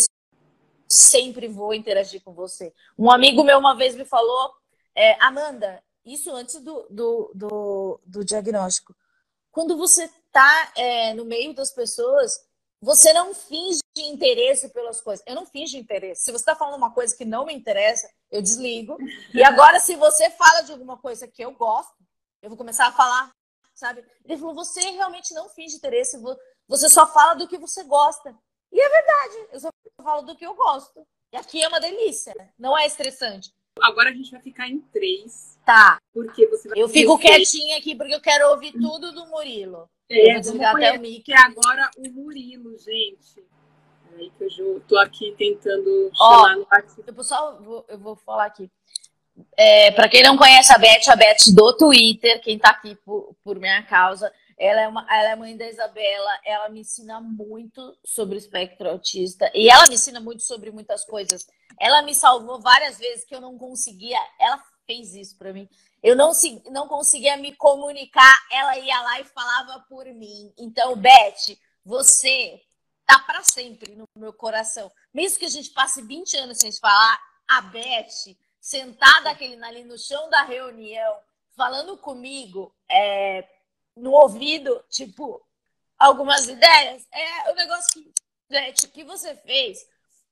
sempre vou interagir com você. Um amigo meu uma vez me falou, é, Amanda, isso antes do, do, do, do diagnóstico. Quando você está é, no meio das pessoas, você não finge interesse pelas coisas. Eu não finjo interesse. Se você está falando uma coisa que não me interessa, eu desligo. E agora, se você fala de alguma coisa que eu gosto, eu vou começar a falar, sabe? Ele falou, você realmente não finge interesse, você só fala do que você gosta. E é verdade, eu só falo do que eu gosto. E aqui é uma delícia, não é estressante. Agora a gente vai ficar em três. Tá. Porque você vai eu fico quietinha aqui porque eu quero ouvir tudo do Murilo. É, eu vou desligar até o mic. Agora o Murilo, gente. Aí que eu tô aqui tentando chamar Ó, no WhatsApp. Eu só vou, eu vou falar aqui. É, para quem não conhece a Beth, a Beth do Twitter, quem tá aqui por, por minha causa, ela é, uma, ela é mãe da Isabela, ela me ensina muito sobre o espectro autista e ela me ensina muito sobre muitas coisas. Ela me salvou várias vezes que eu não conseguia, ela fez isso para mim. Eu não, não conseguia me comunicar, ela ia lá e falava por mim. Então, Beth, você tá para sempre no meu coração. Mesmo que a gente passe vinte anos sem se falar, a Beth, sentada ali no chão da reunião, falando comigo é, no ouvido, tipo, algumas ideias, é o negócio que, Beth, o que você fez,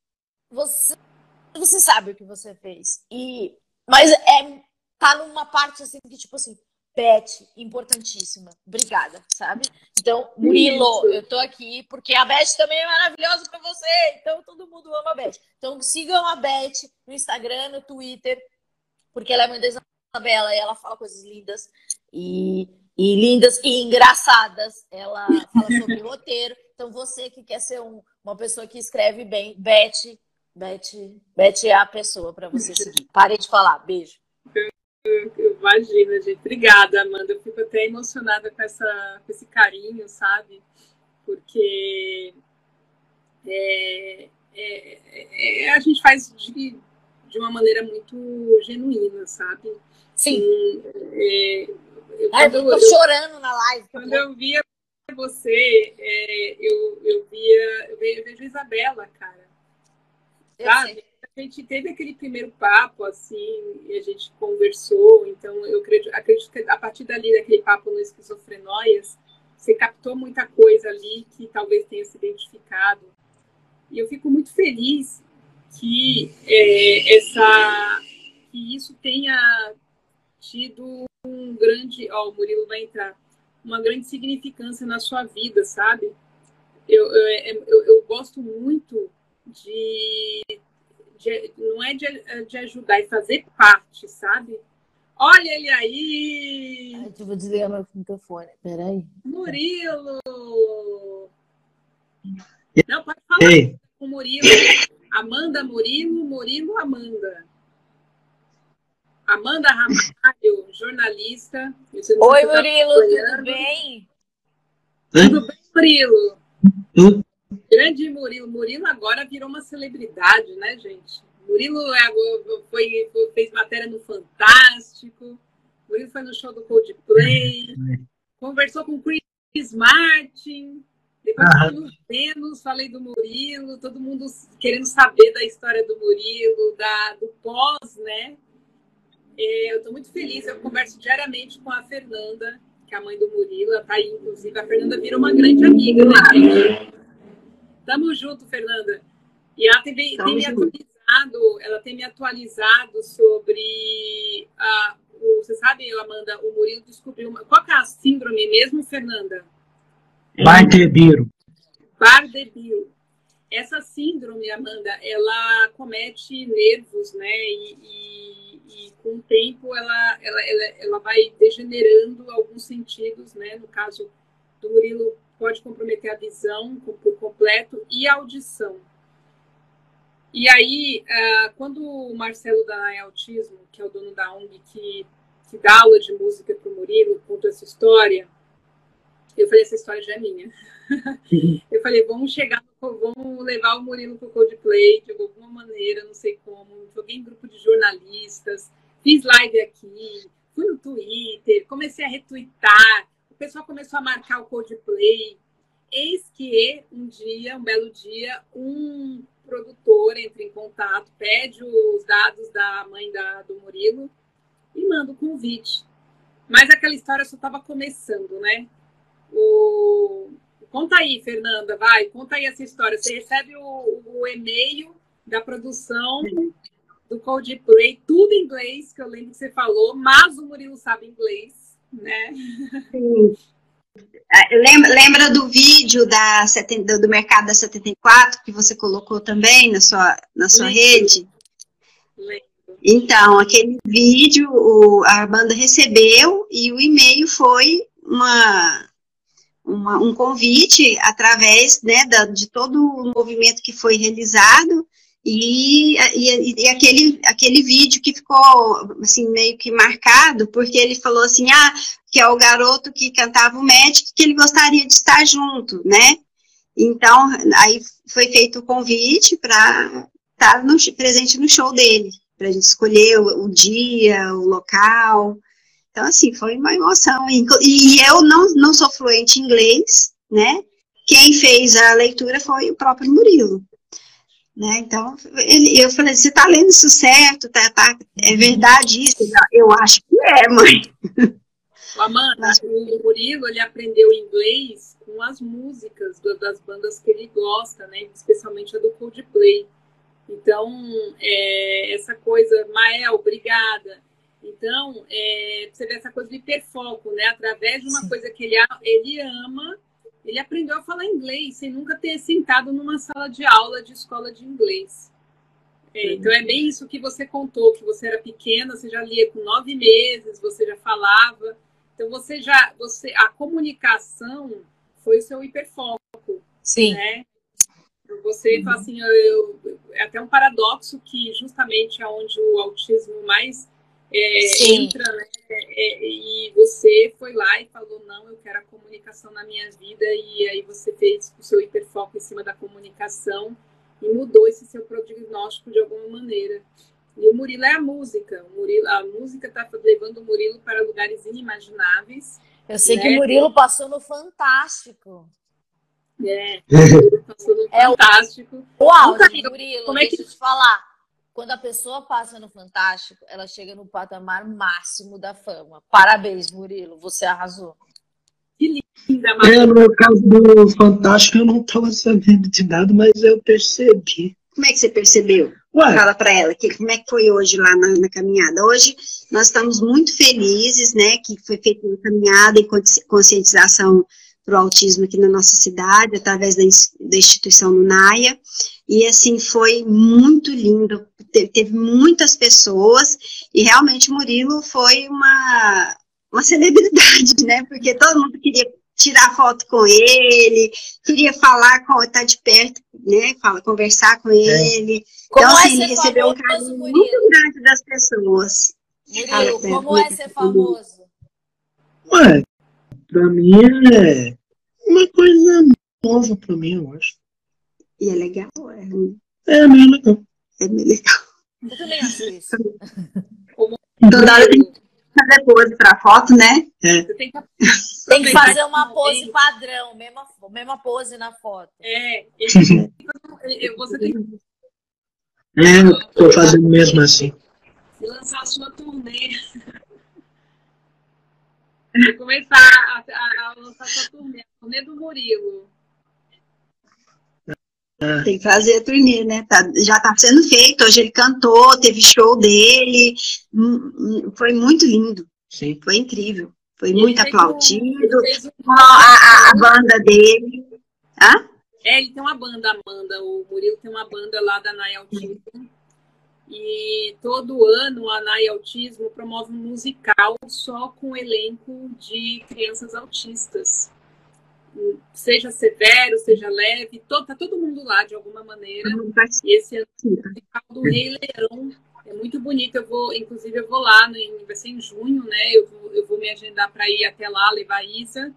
você, você sabe o que você fez. E, mas é, tá numa parte assim que, tipo assim, Beth, importantíssima. Obrigada, sabe? Então, Murilo, eu tô aqui porque a Beth também é maravilhosa pra você. Então, todo mundo ama a Beth. Então, sigam a Beth no Instagram, no Twitter, porque ela é mãe da Isabela e ela fala coisas lindas. E, e lindas e engraçadas. Ela fala sobre roteiro. Então, você que quer ser um, uma pessoa que escreve bem, Beth, Beth, Beth é a pessoa pra você seguir. Parei de falar. Beijo. Imagina, gente. Obrigada, Amanda. Eu fico até emocionada com, essa, com esse carinho, sabe? Porque é, é, é, a gente faz de, de uma maneira muito genuína, sabe? Sim. E, é, eu, Ai, eu tô eu, chorando na live. Quando eu via você, é, eu, eu, via, eu vejo Isabela, cara. Eu sabe? sei. A gente teve aquele primeiro papo, assim, e a gente conversou, então eu acredito, acredito que a partir partir dali, daquele papo no Esquizofrenóias, você captou muita coisa ali que talvez tenha se identificado. E eu fico muito feliz que, é, essa, que isso tenha tido um grande... Ó, o Murilo vai entrar. Uma grande significância na sua vida, sabe? Eu, eu, eu, eu gosto muito de, de... Não é de, de ajudar, é fazer parte, sabe? Olha ele aí! Ai, eu vou desligar meu microfone. Peraí. Murilo! Não, pode falar Ei. com o Murilo. Amanda Murilo, Murilo Amanda. Amanda Ramalho, jornalista. Oi, Murilo, tudo bem? Tudo bem, Murilo? Hum? Grande Murilo. Murilo agora virou uma celebridade, né, gente? Murilo foi, foi, fez matéria no Fantástico. Murilo foi no show do Coldplay. Conversou com o Chris Martin. Depois ah. fui no Vênus, falei do Murilo. Todo mundo querendo saber da história do Murilo, da, do pós, né? Eu estou muito feliz. Eu converso diariamente com a Fernanda, que é a mãe do Murilo. Ela tá aí, inclusive. A Fernanda virou uma grande amiga, né, gente? Tamo junto, Fernanda. E ela tem, tem me atualizado, ela tem me atualizado sobre a, o, você sabe, Amanda, o Murilo descobriu uma, qual que é a síndrome mesmo, Fernanda? Bardet-Biedl. Bardet-Biedl. Essa síndrome, Amanda, ela comete nervos, né? E, e, e com o tempo ela, ela, ela, ela vai degenerando alguns sentidos, né? No caso do Murilo, pode comprometer a visão por completo e a audição. E aí, uh, quando o Marcelo da Autismo, que é o dono da O N G, que, que dá aula de música para o Murilo, contou essa história, eu falei, essa história já é minha. Eu falei, vamos chegar, vamos levar o Murilo para o Coldplay, de alguma maneira, não sei como. Joguei em grupo de jornalistas, fiz live aqui, fui no Twitter, comecei a retweetar, o pessoal começou a marcar o Coldplay. Eis que um dia, um belo dia, um produtor entra em contato, pede os dados da mãe da, do Murilo e manda o convite. Mas aquela história só estava começando, né? O... Conta aí, Fernanda, vai, conta aí essa história. Você recebe o, o e-mail da produção do Coldplay, tudo em inglês, que eu lembro que você falou, mas o Murilo sabe inglês, né? Sim. Lembra, lembra do vídeo da, do mercado da setenta e quatro que você colocou também na sua, na sua Lembro. rede? Lembro. Então, aquele vídeo o, a banda recebeu e o e-mail foi uma, uma, um convite através, né, da, de todo o movimento que foi realizado e, e, e aquele, aquele vídeo que ficou assim, meio que marcado, porque ele falou assim, ah, que é o garoto que cantava o Magic, que ele gostaria de estar junto, né? Então, aí foi feito o convite para estar no, presente no show dele, para a gente escolher o, o dia, o local. Então, assim, foi uma emoção. E, e eu não, não sou fluente em inglês, né? Quem fez a leitura foi o próprio Murilo. Né? Então, ele, eu falei, você está lendo isso certo? Tá, tá, é verdade isso? Eu acho que é, mãe. Amanda, o Murilo, ele aprendeu inglês com as músicas do, das bandas que ele gosta, né? Especialmente a do Coldplay. Então, é, essa coisa, Mael, obrigada. Então, é, você vê essa coisa do hiperfoco, né? Através de uma Sim. coisa que ele, ele ama, ele aprendeu a falar inglês sem nunca ter sentado numa sala de aula de escola de inglês. É, então, é bem isso que você contou, que você era pequena, você já lia com nove meses, você já falava. Então, você já, você, a comunicação foi o seu hiperfoco. Sim. Né? Você fala assim, eu, é até um paradoxo que justamente é onde o autismo mais é, entra, né? É, e você foi lá e falou, não, eu quero a comunicação na minha vida, e aí você fez o seu hiperfoco em cima da comunicação e mudou esse seu prognóstico de alguma maneira. E o Murilo é a música. O Murilo, a música está levando o Murilo para lugares inimagináveis. Eu sei né? que o Murilo passou no Fantástico. É, o Murilo passou no é Fantástico. O auge, Murilo, como é que... deixa eu te falar. quando a pessoa passa no Fantástico, ela chega no patamar máximo da fama. Parabéns, Murilo, você arrasou. Que linda, É, Maria. no caso do Fantástico, eu não estava sabendo de nada, mas eu percebi. Como é que você percebeu? Ué, Fala para ela, que, como é que foi hoje lá na, na caminhada? Hoje nós estamos muito felizes, né, que foi feita uma caminhada em consci- conscientização para o autismo aqui na nossa cidade, através da, ins- da instituição Nunaia, e assim, foi muito lindo, Te- teve muitas pessoas, e realmente o Murilo foi uma, uma celebridade, né, porque todo mundo queria tirar foto com ele, queria falar, com, estar de perto, né, fala, conversar com ele. Como Então, é assim, ele ser recebeu um famoso, carinho Murilo? muito grande das pessoas. Murilo, Ah, é, como é ser famoso? ué, pra mim é uma coisa nova pra mim, eu acho. E é legal, é, É meio legal. é meio legal. Eu também acho isso. Toda hora tem que fazer pose pra foto, né? Você tem que Tem que aproveitar fazer esse uma pose momento. padrão, mesma, mesma pose na foto. É, ele- ele- você tem que É, eu tô fazendo mesmo assim. lançar a sua turnê. Começar a, a, a lançar a sua turnê, a turnê do Murilo. Tem que fazer a turnê, né? Tá, já tá sendo feito. Hoje ele cantou, teve show dele. Hum, hum, Foi muito lindo. Sim. Foi incrível. Foi Ele muito fez um- aplaudido. ele fez um- A, a, a banda dele. Hã? É, ele tem uma banda, Amanda. O Murilo tem uma banda lá da Nai Autismo. E todo ano a Nai Autismo promove um musical só com elenco de crianças autistas. Seja severo, seja leve, to, tá todo mundo lá de alguma maneira. E esse ano o musical do Rei Leão é muito bonito. Eu vou, inclusive, eu vou lá, no, vai ser em junho, né? Eu vou, eu vou me agendar para ir até lá, levar a Isa.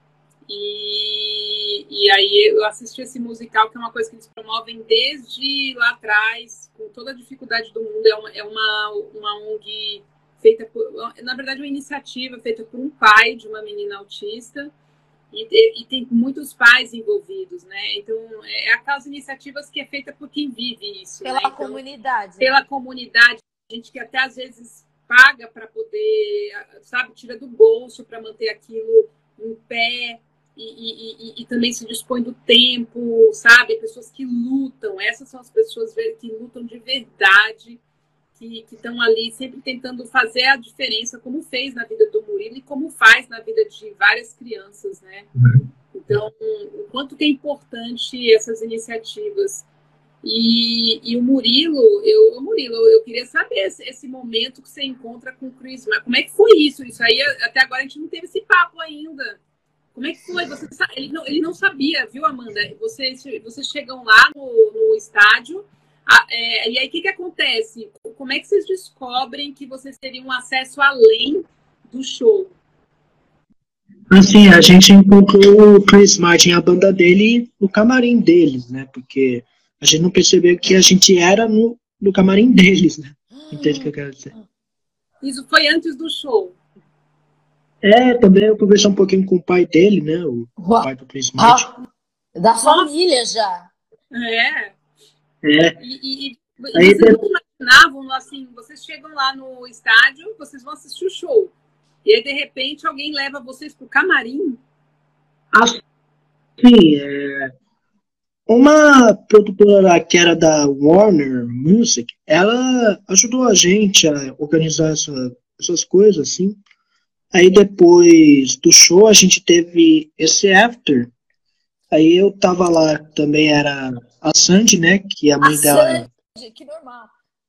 E, e aí eu assisti esse musical, que é uma coisa que eles promovem desde lá atrás, com toda a dificuldade do mundo. É uma, é uma, uma O N G feita por, na verdade, uma iniciativa feita por um pai de uma menina autista. E, e tem muitos pais envolvidos, né? Então, é aquelas iniciativas que é feita por quem vive isso. Pela né? Então, comunidade. pela comunidade, gente que até às vezes paga para poder, sabe, tira do bolso para manter aquilo em pé e, e, e, e também se dispõe do tempo, sabe? Pessoas que lutam, essas são as pessoas que lutam de verdade, que estão ali sempre tentando fazer a diferença, como fez na vida do Murilo e como faz na vida de várias crianças, né? Então, o quanto que é importante essas iniciativas. E, e o Murilo, eu, o Murilo, eu queria saber esse, esse momento que você encontra com o Chris Martin. Como é que foi isso? Isso aí, até agora a gente não teve esse papo ainda. Como é que foi? Você, ele, não, ele não sabia, viu, Amanda? Vocês, vocês chegam lá no, no estádio, a, é, e aí o que, que acontece? Como é que vocês descobrem que vocês teriam acesso além do show? Assim, a gente encontrou o Chris Martin, a banda dele, no camarim deles, né? Porque a gente não percebeu que a gente era no, no camarim deles, né? Entende o que eu quero dizer? Isso foi antes do show. É, também eu conversei um pouquinho com o pai dele, né? O Uau. pai do Chris Martin. Ah, da família já. É. É. E, e, e Aí, vocês não imaginavam, assim, vocês chegam lá no estádio, vocês vão assistir o show. E aí, de repente, alguém leva vocês pro camarim? Assim, é, uma produtora lá que era da Warner Music, ela ajudou a gente a organizar essa, essas coisas, assim. Aí depois do show a gente teve esse after. Aí eu tava lá, também era a Sandy, né? Que a mãe A dela. Sandy, que normal.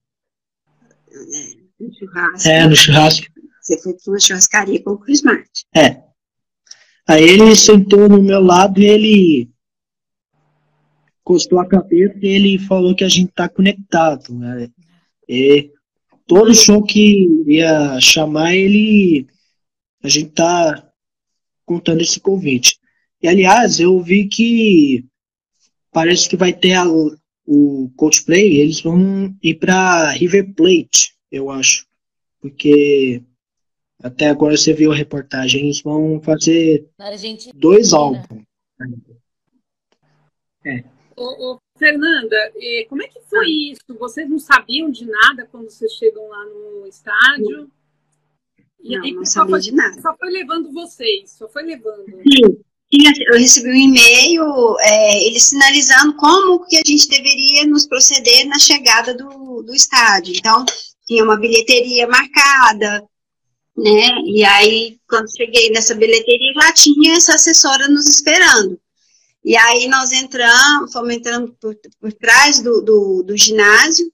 No churrasco. É, no churrasco. Você foi para uma churrascaria com o Chris Martin. É. Aí ele sentou no meu lado e ele encostou a cabeça e ele falou que a gente tá conectado, né? E todo show que ia chamar ele, a gente tá contando esse convite. E aliás, eu vi que parece que vai ter a, o Coldplay, eles vão ir pra River Plate, eu acho. Porque até agora você viu a reportagem, eles vão fazer Na Argentina. dois álbuns. É. ô, ô, Fernanda, como é que foi ah. isso? Vocês não sabiam de nada quando vocês chegam lá no estádio? E não, aí, não sabia foi, de nada. Só foi levando vocês, só foi levando. Sim, eu recebi um e-mail, é, ele sinalizando como que a gente deveria nos proceder na chegada do, do estádio. Então, tinha uma bilheteria marcada, né? E aí, quando cheguei nessa bilheteria, lá tinha essa assessora nos esperando. E aí nós entramos, fomos entrando por, por trás do, do, do ginásio,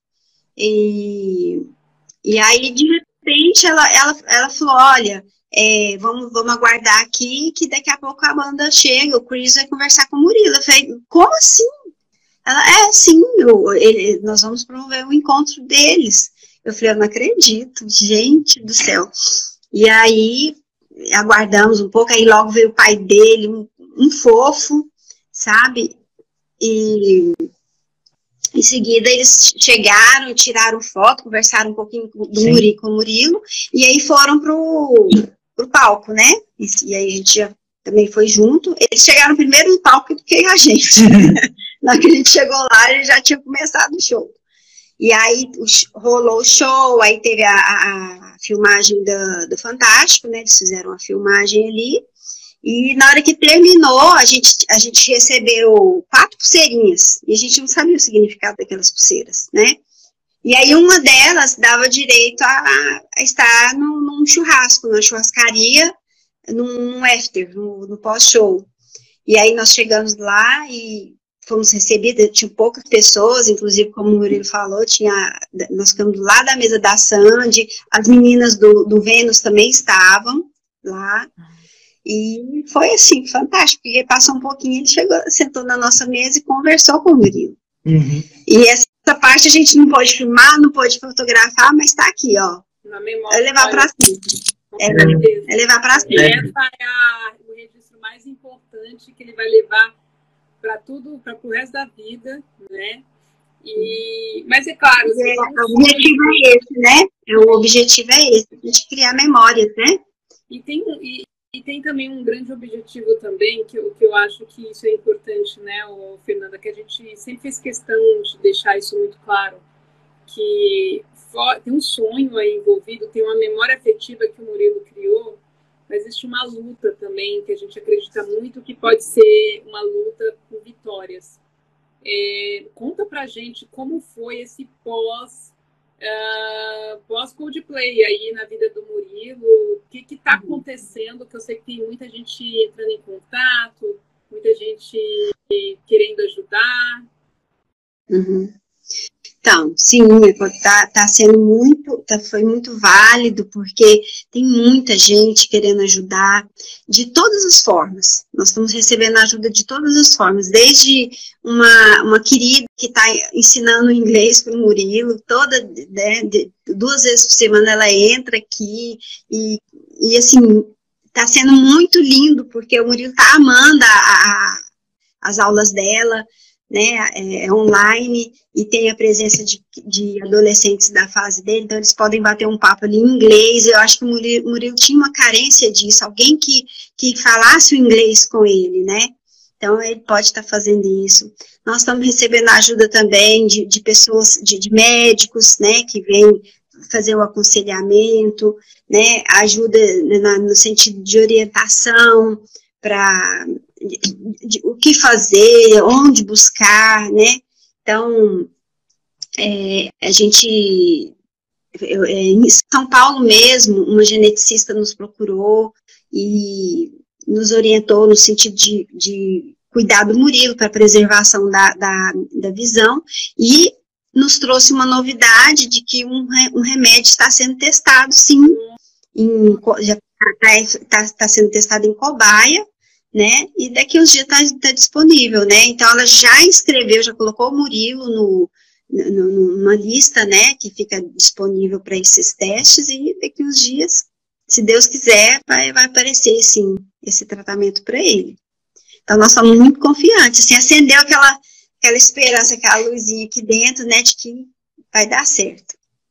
e, e aí, de repente, ela, ela, ela falou, olha, é, vamos, vamos aguardar aqui, que daqui a pouco a banda chega, o Chris vai conversar com o Murilo. Eu falei, como assim? Ela, é, sim, eu, ele, nós vamos promover um encontro deles. Eu falei, eu não acredito, gente do céu. E aí, aguardamos um pouco, aí logo veio o pai dele, um, um fofo, sabe? E em seguida eles chegaram, tiraram foto, conversaram um pouquinho do Murilo, com o Murilo, e aí foram pro, pro palco, né? E, e aí a gente já, também foi junto. Eles chegaram primeiro no palco do que a gente. Na hora que a gente chegou lá, ele já tinha começado o show. E aí o, rolou o show, aí teve a, a, a filmagem do, do Fantástico, né? Eles fizeram a filmagem ali. E na hora que terminou, a gente, a gente recebeu quatro pulseirinhas. E a gente não sabia o significado daquelas pulseiras, né? E aí uma delas dava direito a, a estar num, num churrasco, numa churrascaria, num, num after, no, no pós-show. E aí nós chegamos lá e fomos recebidas, tinha poucas pessoas, inclusive, como o Murilo falou, tinha, nós ficamos lá da mesa da Sandy, as meninas do, do Vênus também estavam lá. E foi assim, fantástico, porque passou um pouquinho, ele chegou, sentou na nossa mesa e conversou com o Murilo. Uhum. E essa parte a gente não pode filmar, não pode fotografar, mas tá aqui, ó. Na memória. É levar pra cima. É, é levar pra cima. E essa é a, o registro mais importante que ele vai levar para tudo, para o resto da vida, né? E, mas é claro... É, o objetivo é esse, né? O objetivo é esse, a gente criar memórias, né? E tem... E, E tem também um grande objetivo também, que eu, que eu acho que isso é importante, né, o, Fernanda, que a gente sempre fez questão de deixar isso muito claro, que for, tem um sonho aí envolvido, tem uma memória afetiva que o Murilo criou, mas existe uma luta também, que a gente acredita muito que pode ser uma luta com vitórias. É, conta pra gente como foi esse pós... Uh, pós-Coldplay aí na vida do Murilo, o que está acontecendo, que eu sei que tem muita gente entrando em contato, muita gente querendo ajudar. Uhum. Então, sim, tá, tá sendo muito, tá, foi muito válido, porque tem muita gente querendo ajudar de todas as formas. Nós estamos recebendo ajuda de todas as formas, desde uma, uma querida que está ensinando inglês para o Murilo, toda, né, de, duas vezes por semana ela entra aqui, e, e assim, tá sendo muito lindo, porque o Murilo tá amando a, a, as aulas dela, né, é, é online, e tem a presença de, de adolescentes da fase dele, então eles podem bater um papo ali em inglês. Eu acho que o Murilo, Murilo tinha uma carência disso, alguém que, que falasse o inglês com ele, né, então ele pode estar fazendo isso. Nós estamos recebendo ajuda também de, de pessoas, de, de médicos, né, que vêm fazer o aconselhamento, né, ajuda na, no sentido de orientação, para De, de, o que fazer, onde buscar, né? Então, é, a gente, eu, é, em São Paulo mesmo, uma geneticista nos procurou e nos orientou no sentido de, de cuidar do Murilo para preservação da, da, da visão, e nos trouxe uma novidade de que um, um remédio está sendo testado, sim, em, já está tá, tá sendo testado em cobaia, né, e daqui uns dias está tá disponível, né, então ela já inscreveu, já colocou o Murilo no, no, numa lista, né, que fica disponível para esses testes, e daqui uns dias, se Deus quiser, vai, vai aparecer, sim, esse tratamento para ele. Então, nós somos muito confiantes, assim, acendeu aquela, aquela esperança, aquela luzinha aqui dentro, né, de que vai dar certo.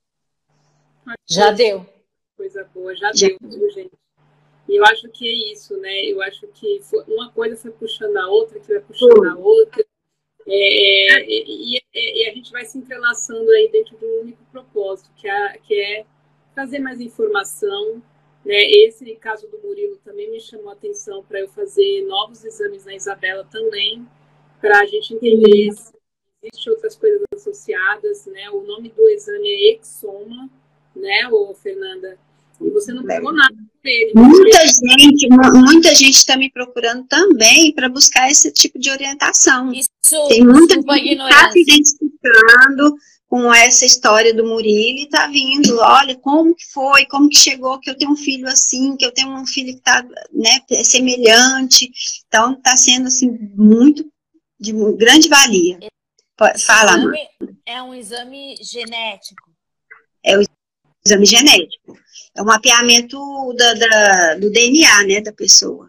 Já deu. Coisa boa, já, já deu, gente. E eu acho que é isso, né? Eu acho que foi, uma coisa foi puxando a outra, que vai puxando a outra. É, e, e, e a gente vai se entrelaçando aí dentro de um único propósito, que é, que é trazer mais informação, né? Esse caso do Murilo também me chamou a atenção para eu fazer novos exames na Isabela também, para a gente entender se existem outras coisas associadas, né? O nome do exame é exoma, né, ô, Fernanda? E você não pegou nada por ele. Muita gente, muita gente está me procurando também para buscar esse tipo de orientação. Isso, tem muita desculpa a gente que está se identificando com essa história do Murilo e está vindo, olha, como que foi, como que chegou, que eu tenho um filho assim, que eu tenho um filho que está, né, semelhante. Então, está sendo, assim, muito, de grande valia. Esse Fala, exame mãe. É um exame genético. É o exame genético. É um mapeamento da, da, do D N A, né, da pessoa.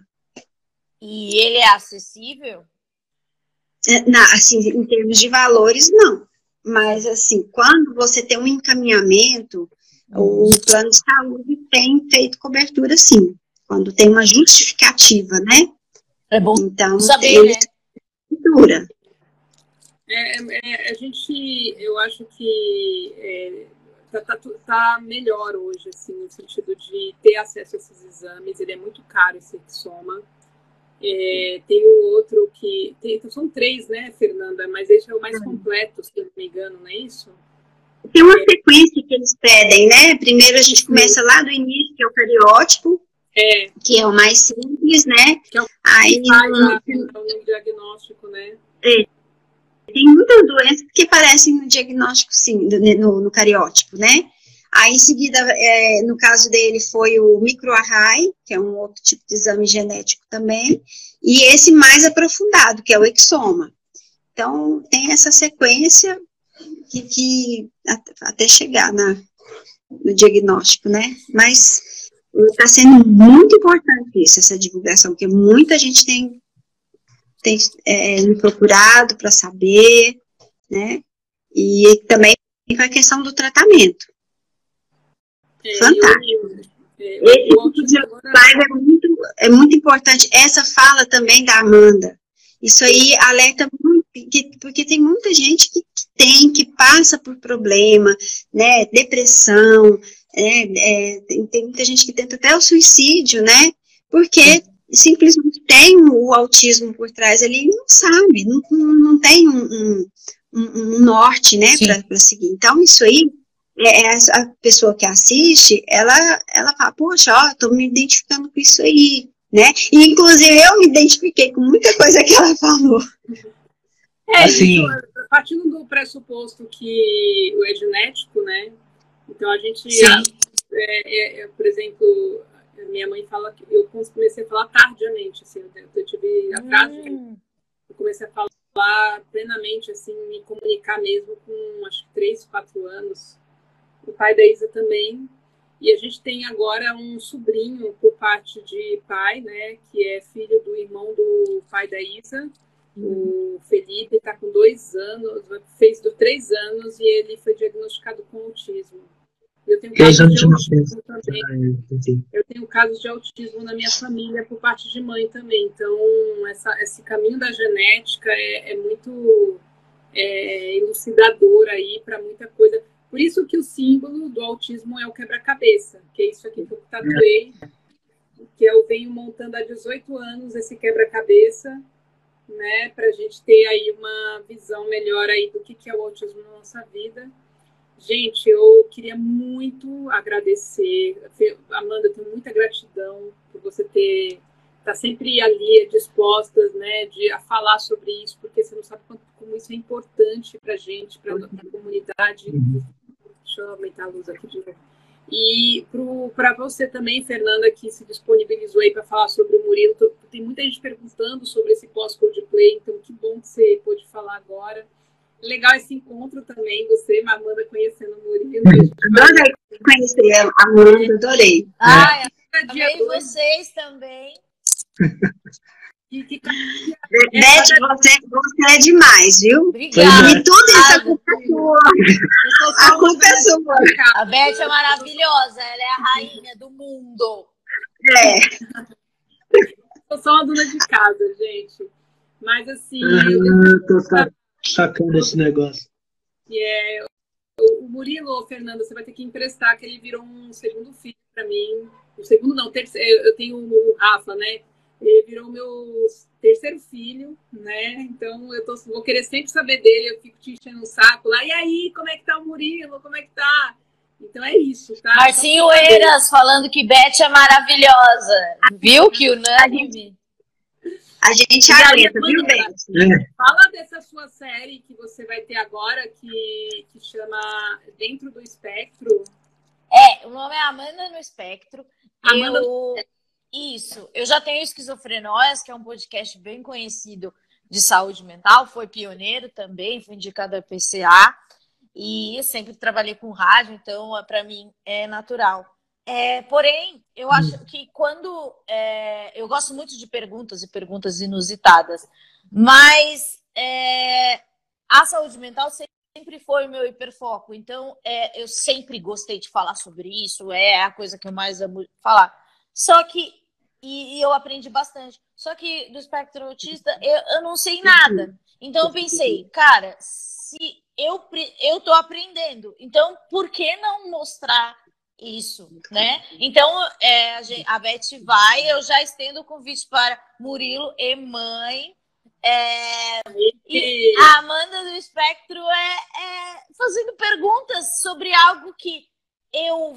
E ele é acessível? Na, assim, em termos de valores, não. Mas, assim, quando você tem um encaminhamento, hum. o plano de saúde tem feito cobertura, sim. Quando tem uma justificativa, né? É bom então, saber, ele né? Cobertura. É, é, a gente, eu acho que é, tá, tá, tá melhor hoje, assim, no sentido de ter acesso a esses exames. Ele é muito caro, esse Exoma. É, tem o outro que... Tem, são três, né, Fernanda? Mas esse é o mais completo, se eu não me engano, não é isso? Tem uma sequência que eles pedem, né? Primeiro a gente começa lá do início, que é o cariótipo, é. que é o mais simples, né? Que é o que Aí, faz no, no diagnóstico, né? É. Tem muitas doenças que aparecem no diagnóstico, sim, no, no cariótipo, né? Aí, em seguida, é, no caso dele, foi o microarray, que é um outro tipo de exame genético também, e esse mais aprofundado, que é o exoma. Então, tem essa sequência que, que até chegar na, no diagnóstico, né? Mas está sendo muito importante isso, essa divulgação, porque muita gente tem, tem é, me procurado para saber, né? E também com a questão do tratamento. É, Fantástico. Eu, é, Esse tipo de live é muito, é muito importante. Essa fala também da Amanda. Isso aí alerta muito, porque, porque tem muita gente que, que tem, que passa por problema, né? Depressão, né? É, tem, tem muita gente que tenta até o suicídio, né? Porque simplesmente tem o autismo por trás ali e não sabe, não, não tem um, um, um norte, né? Para seguir. Então, isso aí. É, a pessoa que assiste, ela, ela fala, poxa, ó, tô me identificando com isso aí, né? E, inclusive, eu me identifiquei com muita coisa que ela falou. É, assim, isso, partindo do pressuposto que o é genético, né? Então, a gente, é, é, por exemplo, minha mãe fala que eu comecei a falar tardiamente, assim, eu, eu tive atraso, hum. eu comecei a falar plenamente, assim, me comunicar mesmo com, acho que, três, quatro anos. O pai da Isa também, e a gente tem agora um sobrinho por parte de pai, né, que é filho do irmão do pai da Isa, uhum. O Felipe, está com dois anos, fez do três anos, e ele foi diagnosticado com autismo. Eu tenho casos de autismo também. Eu tenho casos de autismo na minha família por parte de mãe também, então essa, esse caminho da genética é, é muito é, elucidador aí para muita coisa. Por isso que o símbolo do autismo é o quebra-cabeça, que é isso aqui que eu tatuei, que eu venho montando há dezoito anos esse quebra-cabeça, né, para a gente ter aí uma visão melhor aí do que, que é o autismo na nossa vida. Gente, eu queria muito agradecer. Amanda, eu tenho muita gratidão por você ter tá sempre ali dispostas, né, de, a falar sobre isso, porque você não sabe quanto, como isso é importante para a gente, para a comunidade. Uhum. Deixa eu aumentar a luz aqui de novo. E para você também, Fernanda, que se disponibilizou aí para falar sobre o Murilo. Tem muita gente perguntando sobre esse pós-Coldplay, então que bom que você pôde falar agora. Legal esse encontro também, você, Amanda, conhecendo o Murilo. Adorei conhecer a Amanda, adorei. Ai, é. Amei vocês também. Que, que... Beth, você, você é demais, viu? Obrigada. E tudo isso é culpa sua. A culpa é sua. A Beth é maravilhosa, ela é a rainha do mundo. É. Eu sou uma dona de casa, gente. Mas assim, ah, eu, tô sacando esse negócio. E é, o Murilo, Fernanda, você vai ter que emprestar, que ele virou um segundo filho para mim. O segundo não, terceiro, eu tenho o Rafa, né? Ele virou meu terceiro filho, né? Então eu tô, vou querer sempre saber dele, eu fico te enchendo o saco lá. E aí, como é que tá o Murilo? Como é que tá? Então é isso, tá? Marcinho Eiras falando que Beth é maravilhosa. Viu que unânime? A gente aguenta, viu, Beth? Fala dessa sua série que você vai ter agora, que, que chama Dentro do Espectro. É, o nome é Amanda no Espectro. Amanda eu... Isso. Eu já tenho Esquizofrenóias, que é um podcast bem conhecido de saúde mental. Foi pioneiro também, foi indicado a P C A. E eu sempre trabalhei com rádio, então para mim é natural. É, porém, eu acho que quando... É, eu gosto muito de perguntas e perguntas inusitadas, mas é, a saúde mental sempre foi o meu hiperfoco. Então, é, eu sempre gostei de falar sobre isso, é a coisa que eu mais amo falar. Só que... E, e eu aprendi bastante. Só que do espectro autista, eu, eu não sei nada. Então, eu pensei, cara, se eu, eu tô aprendendo, então por que não mostrar isso, né? Então, é, a, gente, a Beth vai, eu já estendo o convite para Murilo e mãe. É, e a Amanda do Espectro é, é fazendo perguntas sobre algo que eu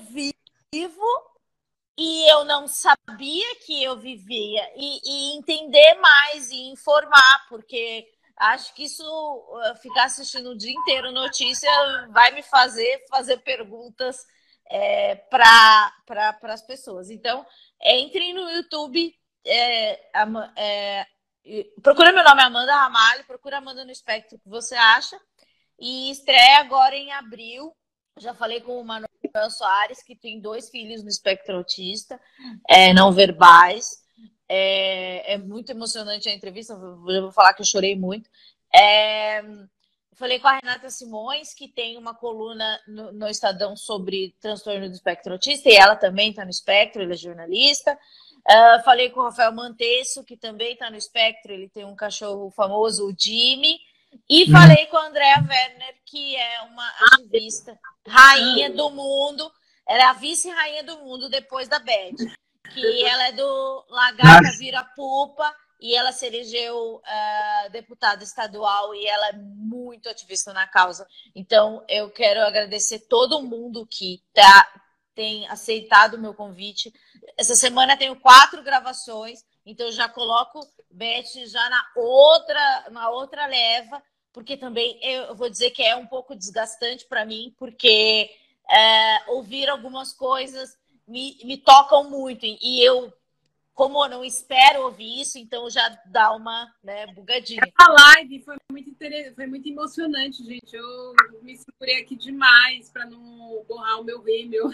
vivo e eu não sabia que eu vivia, e, e entender mais e informar, porque acho que isso, ficar assistindo o dia inteiro notícia, vai me fazer fazer perguntas é, para pra, as pessoas. Então, entrem no YouTube, é, é, procura meu nome, Amanda Ramalho, procura Amanda no Espectro, que você acha, e estreia agora em abril. Já falei com o Manuel Soares, que tem dois filhos no espectro autista, é, não verbais. É, é muito emocionante a entrevista, eu vou falar que eu chorei muito. É, falei com a Renata Simões, que tem uma coluna no, no Estadão sobre transtorno do espectro autista, e ela também está no espectro, ele é jornalista. Uh, falei com o Rafael Mantesso, que também está no espectro, ele tem um cachorro famoso, o Jimmy. E hum. falei com a Andrea Werner, que é uma ativista, rainha do mundo, ela é a vice-rainha do mundo depois da Beth, que ela é do Lagarta Vira Pupa, e ela se elegeu uh, deputada estadual, e ela é muito ativista na causa. Então, eu quero agradecer todo mundo que tá, tem aceitado o meu convite. Essa semana tenho quatro gravações, então eu já coloco Beth já na outra, na outra leva, porque também eu vou dizer que é um pouco desgastante para mim, porque é, ouvir algumas coisas me, me tocam muito, e eu, como eu não espero ouvir isso, então já dá uma, né, bugadinha. A live foi muito, interessante, foi muito emocionante, gente. Eu me segurei aqui demais para não borrar o meu rímel.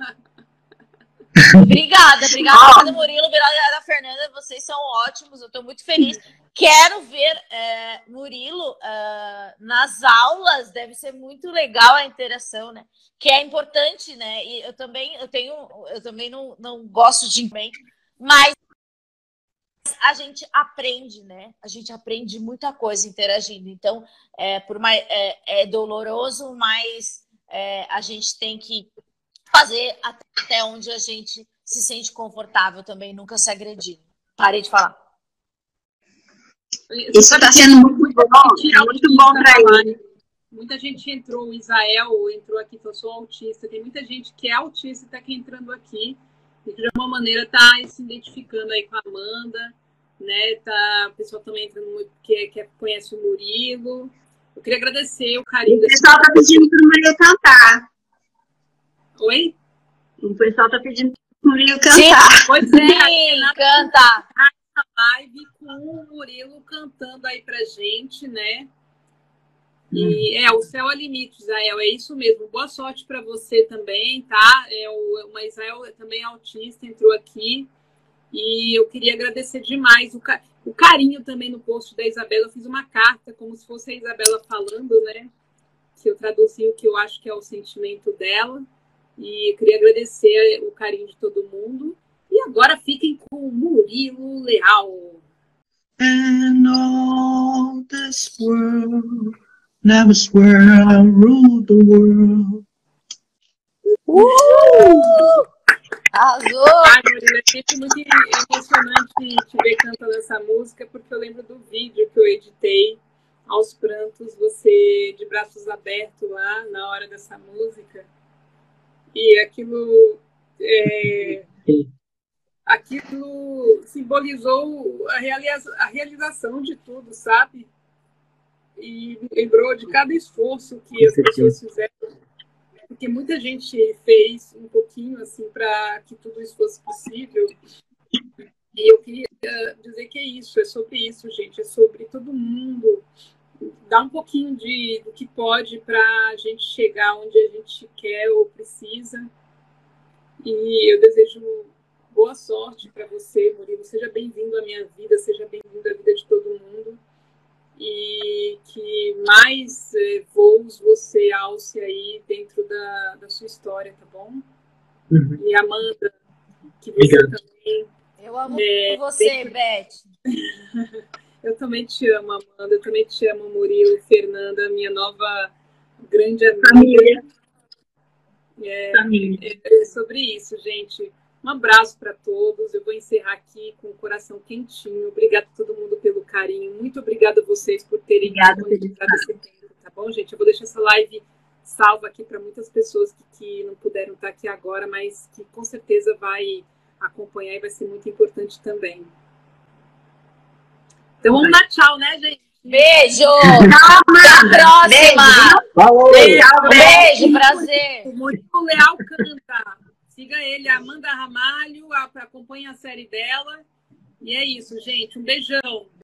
Obrigada, obrigada, Murilo, obrigada, Fernanda, vocês são ótimos, eu estou muito feliz. Quero ver é, Murilo uh, nas aulas, deve ser muito legal a interação, né? Que é importante, né? E eu também, eu tenho, eu também não, não gosto de mas a gente aprende, né? A gente aprende muita coisa interagindo. Então, é, por mais, é, é doloroso, mas é, a gente tem que fazer até onde a gente se sente confortável também, nunca se agredir. Parei de falar. Isso está sendo muito bom, muito bom para ele. Muita gente entrou, o Israel entrou aqui, que eu sou autista. Tem muita gente que é autista e está aqui entrando aqui, e de alguma maneira está se identificando aí com a Amanda, né? Tá, o pessoal também entrando muito, que, que conhece o Murilo. Eu queria agradecer o carinho. O pessoal está pedindo para o Murilo cantar. Oi? O pessoal está pedindo para o Murilo cantar. Sim, pois é, sim, canta. Live com o Murilo cantando aí pra gente, né? E é, o céu é limite, Israel, é isso mesmo. Boa sorte para você também, tá? É, o, o Israel também é autista, entrou aqui. E eu queria agradecer demais o, o carinho também no post da Isabela. Eu fiz uma carta, como se fosse a Isabela falando, né? Que eu traduzi o que eu acho que é o sentimento dela. E eu queria agradecer o carinho de todo mundo. E agora fiquem com o Murilo Leal. And all this world Never swear I'll rule the world. Uh! Arrasou! Ai, Murilo, é sempre muito emocionante te ver cantando essa música, porque eu lembro do vídeo que eu editei, aos prantos, você de braços abertos lá, na hora dessa música. E aquilo... É, aquilo simbolizou a, realiza, a realização de tudo, sabe? E lembrou de cada esforço que as pessoas fizeram, porque muita gente fez um pouquinho assim para que tudo isso fosse possível. E eu queria dizer que é isso, é sobre isso, gente, é sobre todo mundo dar um pouquinho de, do que pode para a gente chegar onde a gente quer ou precisa. E eu desejo boa sorte para você, Murilo. Seja bem-vindo à minha vida, seja bem-vindo à vida de todo mundo. E que mais eh, voos você alce aí dentro da, da sua história, tá bom? Uhum. E Amanda, que você Obrigado. Também... Eu amo é, você, dentro... Beth. Eu também te amo, Amanda. Eu também te amo, Murilo, Fernanda, minha nova grande amiga. Família. É, Família. É, é sobre isso, gente. Um abraço para todos. Eu vou encerrar aqui com o coração quentinho. Obrigada a todo mundo pelo carinho. Muito obrigada a vocês por terem disponibilizado esse tempo, tá bom, gente? Eu vou deixar essa live salva aqui para muitas pessoas que, que não puderam estar aqui agora, mas que com certeza vai acompanhar e vai ser muito importante também. Então vamos dar tchau, né, gente? Beijo! Até a próxima! Beijo, beijo, beijo prazer! O Murilo Leal canta. Siga ele, Amanda Ramalho, acompanha a série dela. E é isso, gente. Um beijão.